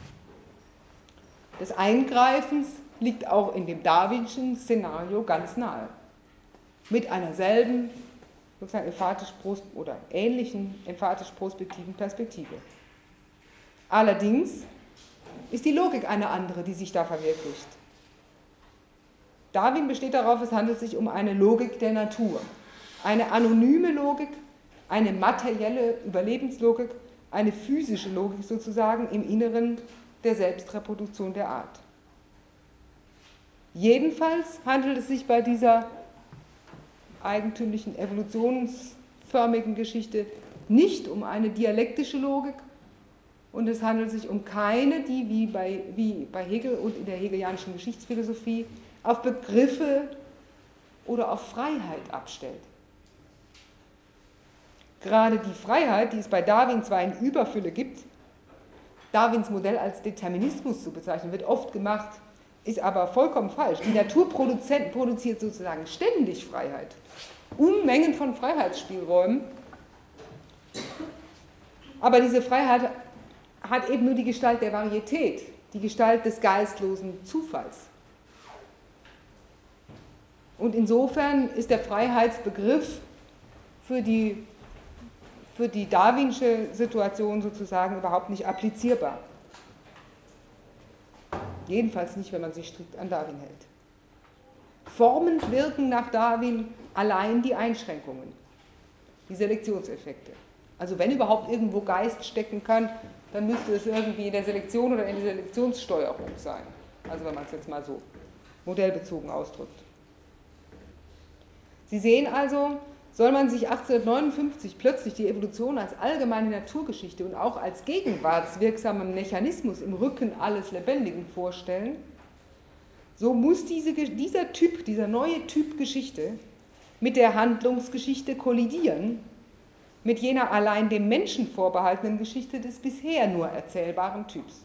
S1: des Eingreifens liegt auch in dem Darwinschen Szenario ganz nahe. Mit einer selben, sozusagen emphatisch oder ähnlichen emphatisch-prospektiven Perspektive. Allerdings ist die Logik eine andere, die sich da verwirklicht. Darwin besteht darauf, es handelt sich um eine Logik der Natur. Eine anonyme Logik, eine materielle Überlebenslogik, eine physische Logik sozusagen im Inneren der Selbstreproduktion der Art. Jedenfalls handelt es sich bei dieser eigentümlichen evolutionsförmigen Geschichte nicht um eine dialektische Logik und es handelt sich um keine, die wie bei, wie bei Hegel und in der hegelianischen Geschichtsphilosophie auf Begriffe oder auf Freiheit abstellt. Gerade die Freiheit, die es bei Darwin zwar in Überfülle gibt, Darwins Modell als Determinismus zu bezeichnen, wird oft gemacht, ist aber vollkommen falsch. Die Natur produziert sozusagen ständig Freiheit, Unmengen von Freiheitsspielräumen, aber diese Freiheit hat eben nur die Gestalt der Varietät, die Gestalt des geistlosen Zufalls. Und insofern ist der Freiheitsbegriff für die, für die darwinsche Situation sozusagen überhaupt nicht applizierbar. Jedenfalls nicht, wenn man sich strikt an Darwin hält. Formend wirken nach Darwin allein die Einschränkungen, die Selektionseffekte. Also wenn überhaupt irgendwo Geist stecken kann, dann müsste es irgendwie in der Selektion oder in der Selektionssteuerung sein. Also wenn man es jetzt mal so modellbezogen ausdrückt. Sie sehen also, soll man sich achtzehnhundertneunundfünfzig plötzlich die Evolution als allgemeine Naturgeschichte und auch als gegenwartswirksamen Mechanismus im Rücken alles Lebendigen vorstellen, so muss diese, dieser Typ, dieser neue Typ Geschichte mit der Handlungsgeschichte kollidieren, mit jener allein dem Menschen vorbehaltenen Geschichte des bisher nur erzählbaren Typs.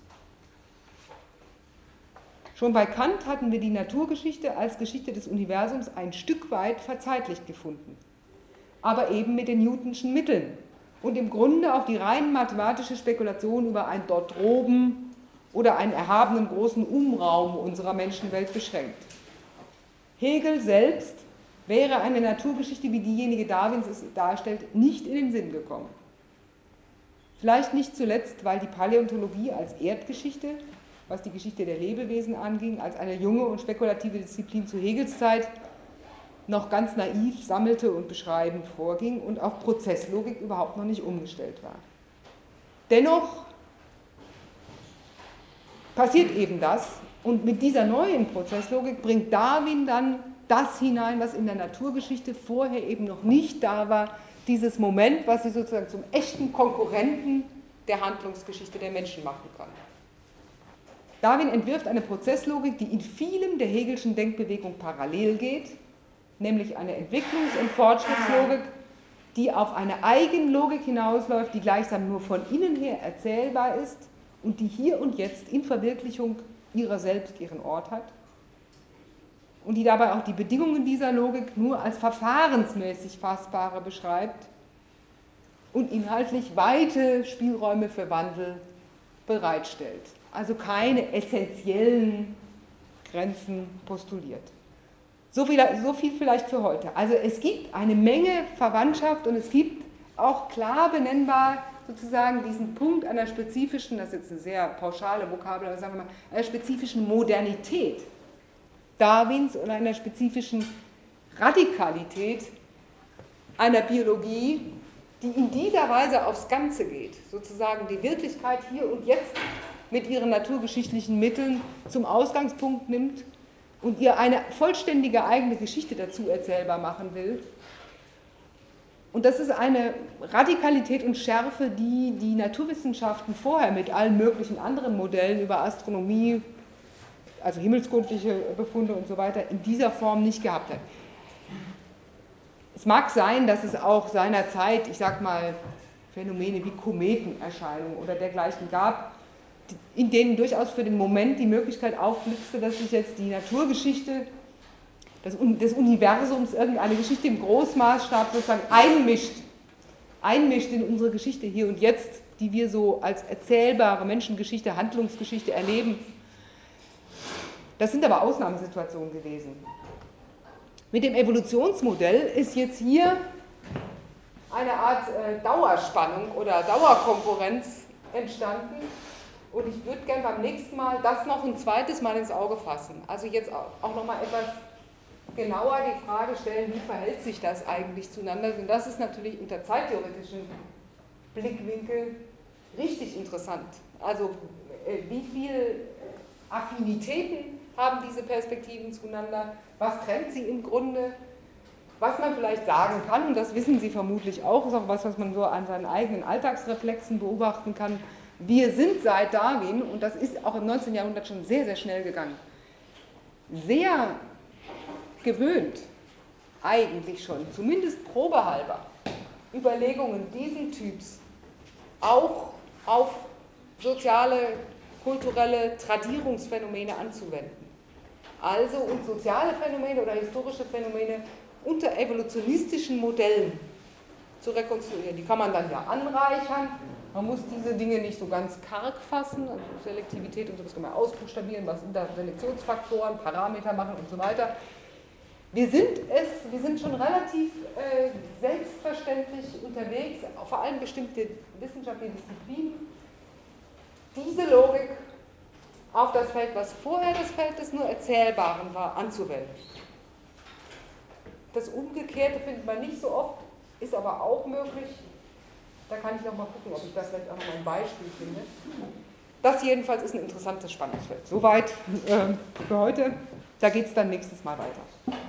S1: Schon bei Kant hatten wir die Naturgeschichte als Geschichte des Universums ein Stück weit verzeitlicht gefunden, aber eben mit den Newtonschen Mitteln und im Grunde auf die rein mathematische Spekulation über ein dort droben oder einen erhabenen großen Umraum unserer Menschenwelt beschränkt. Hegel selbst wäre eine Naturgeschichte, wie diejenige Darwins es darstellt, nicht in den Sinn gekommen. Vielleicht nicht zuletzt, weil die Paläontologie als Erdgeschichte, was die Geschichte der Lebewesen anging, als eine junge und spekulative Disziplin zu Hegels Zeit noch ganz naiv sammelte und beschreibend vorging und auf Prozesslogik überhaupt noch nicht umgestellt war. Dennoch passiert eben das und mit dieser neuen Prozesslogik bringt Darwin dann das hinein, was in der Naturgeschichte vorher eben noch nicht da war, dieses Moment, was sie sozusagen zum echten Konkurrenten der Handlungsgeschichte der Menschen machen kann. Darwin entwirft eine Prozesslogik, die in vielem der Hegelschen Denkbewegung parallel geht, nämlich eine Entwicklungs- und Fortschrittslogik, die auf eine Eigenlogik hinausläuft, die gleichsam nur von innen her erzählbar ist und die hier und jetzt in Verwirklichung ihrer selbst ihren Ort hat und die dabei auch die Bedingungen dieser Logik nur als verfahrensmäßig fassbare beschreibt und inhaltlich weite Spielräume für Wandel bereitstellt. Also keine essentiellen Grenzen postuliert. So viel, so viel vielleicht für heute. Also es gibt eine Menge Verwandtschaft und es gibt auch klar benennbar sozusagen diesen Punkt einer spezifischen, das ist jetzt eine sehr pauschale Vokabel, aber sagen wir mal, einer spezifischen Modernität Darwins und einer spezifischen Radikalität einer Biologie, die in dieser Weise aufs Ganze geht, sozusagen die Wirklichkeit hier und jetzt mit ihren naturgeschichtlichen Mitteln zum Ausgangspunkt nimmt und ihr eine vollständige eigene Geschichte dazu erzählbar machen will Und das ist eine Radikalität und Schärfe, die die Naturwissenschaften vorher mit allen möglichen anderen Modellen über Astronomie, also himmelskundliche Befunde und so weiter, in dieser Form nicht gehabt hat. Es mag sein, dass es auch seinerzeit, ich sag mal, Phänomene wie Kometenerscheinungen oder dergleichen gab, in denen durchaus für den Moment die Möglichkeit aufblitzte, dass sich jetzt die Naturgeschichte des Universums irgendeine Geschichte im Großmaßstab sozusagen einmischt, einmischt in unsere Geschichte hier und jetzt, die wir so als erzählbare Menschengeschichte, Handlungsgeschichte erleben. Das sind aber Ausnahmesituationen gewesen. Mit dem Evolutionsmodell ist jetzt hier eine Art äh, Dauerspannung oder Dauerkonkurrenz entstanden und ich würde gerne beim nächsten Mal das noch ein zweites Mal ins Auge fassen. Also jetzt auch noch mal etwas genauer die Frage stellen, wie verhält sich das eigentlich zueinander? Und das ist natürlich unter zeittheoretischen Blickwinkel richtig interessant. Also wie viele Affinitäten haben diese Perspektiven zueinander? Was trennt sie im Grunde? Was man vielleicht sagen kann, und das wissen Sie vermutlich auch, ist auch was, was man so an seinen eigenen Alltagsreflexen beobachten kann. Wir sind seit Darwin, und das ist auch im neunzehnten Jahrhundert schon sehr, sehr schnell gegangen, sehr gewöhnt, eigentlich schon, zumindest probehalber, Überlegungen diesen Typs auch auf soziale, kulturelle Tradierungsphänomene anzuwenden. Also und soziale Phänomene oder historische Phänomene unter evolutionistischen Modellen zu rekonstruieren. Die kann man dann ja anreichern. Man muss diese Dinge nicht so ganz karg fassen, also Selektivität und sowas kann man ausbuchstabieren, was sind da Selektionsfaktoren, Parameter machen und so weiter. Wir sind es, wir sind schon relativ äh, selbstverständlich unterwegs, vor allem bestimmte wissenschaftliche Disziplinen, diese Logik auf das Feld, was vorher das Feld des nur Erzählbaren war, anzuwenden. Das Umgekehrte findet man nicht so oft, ist aber auch möglich. Da kann ich noch mal gucken, ob ich das vielleicht auch noch mal ein Beispiel finde. Das jedenfalls ist ein interessantes Spannungsfeld. Soweit äh, für heute. Da geht es dann nächstes Mal weiter.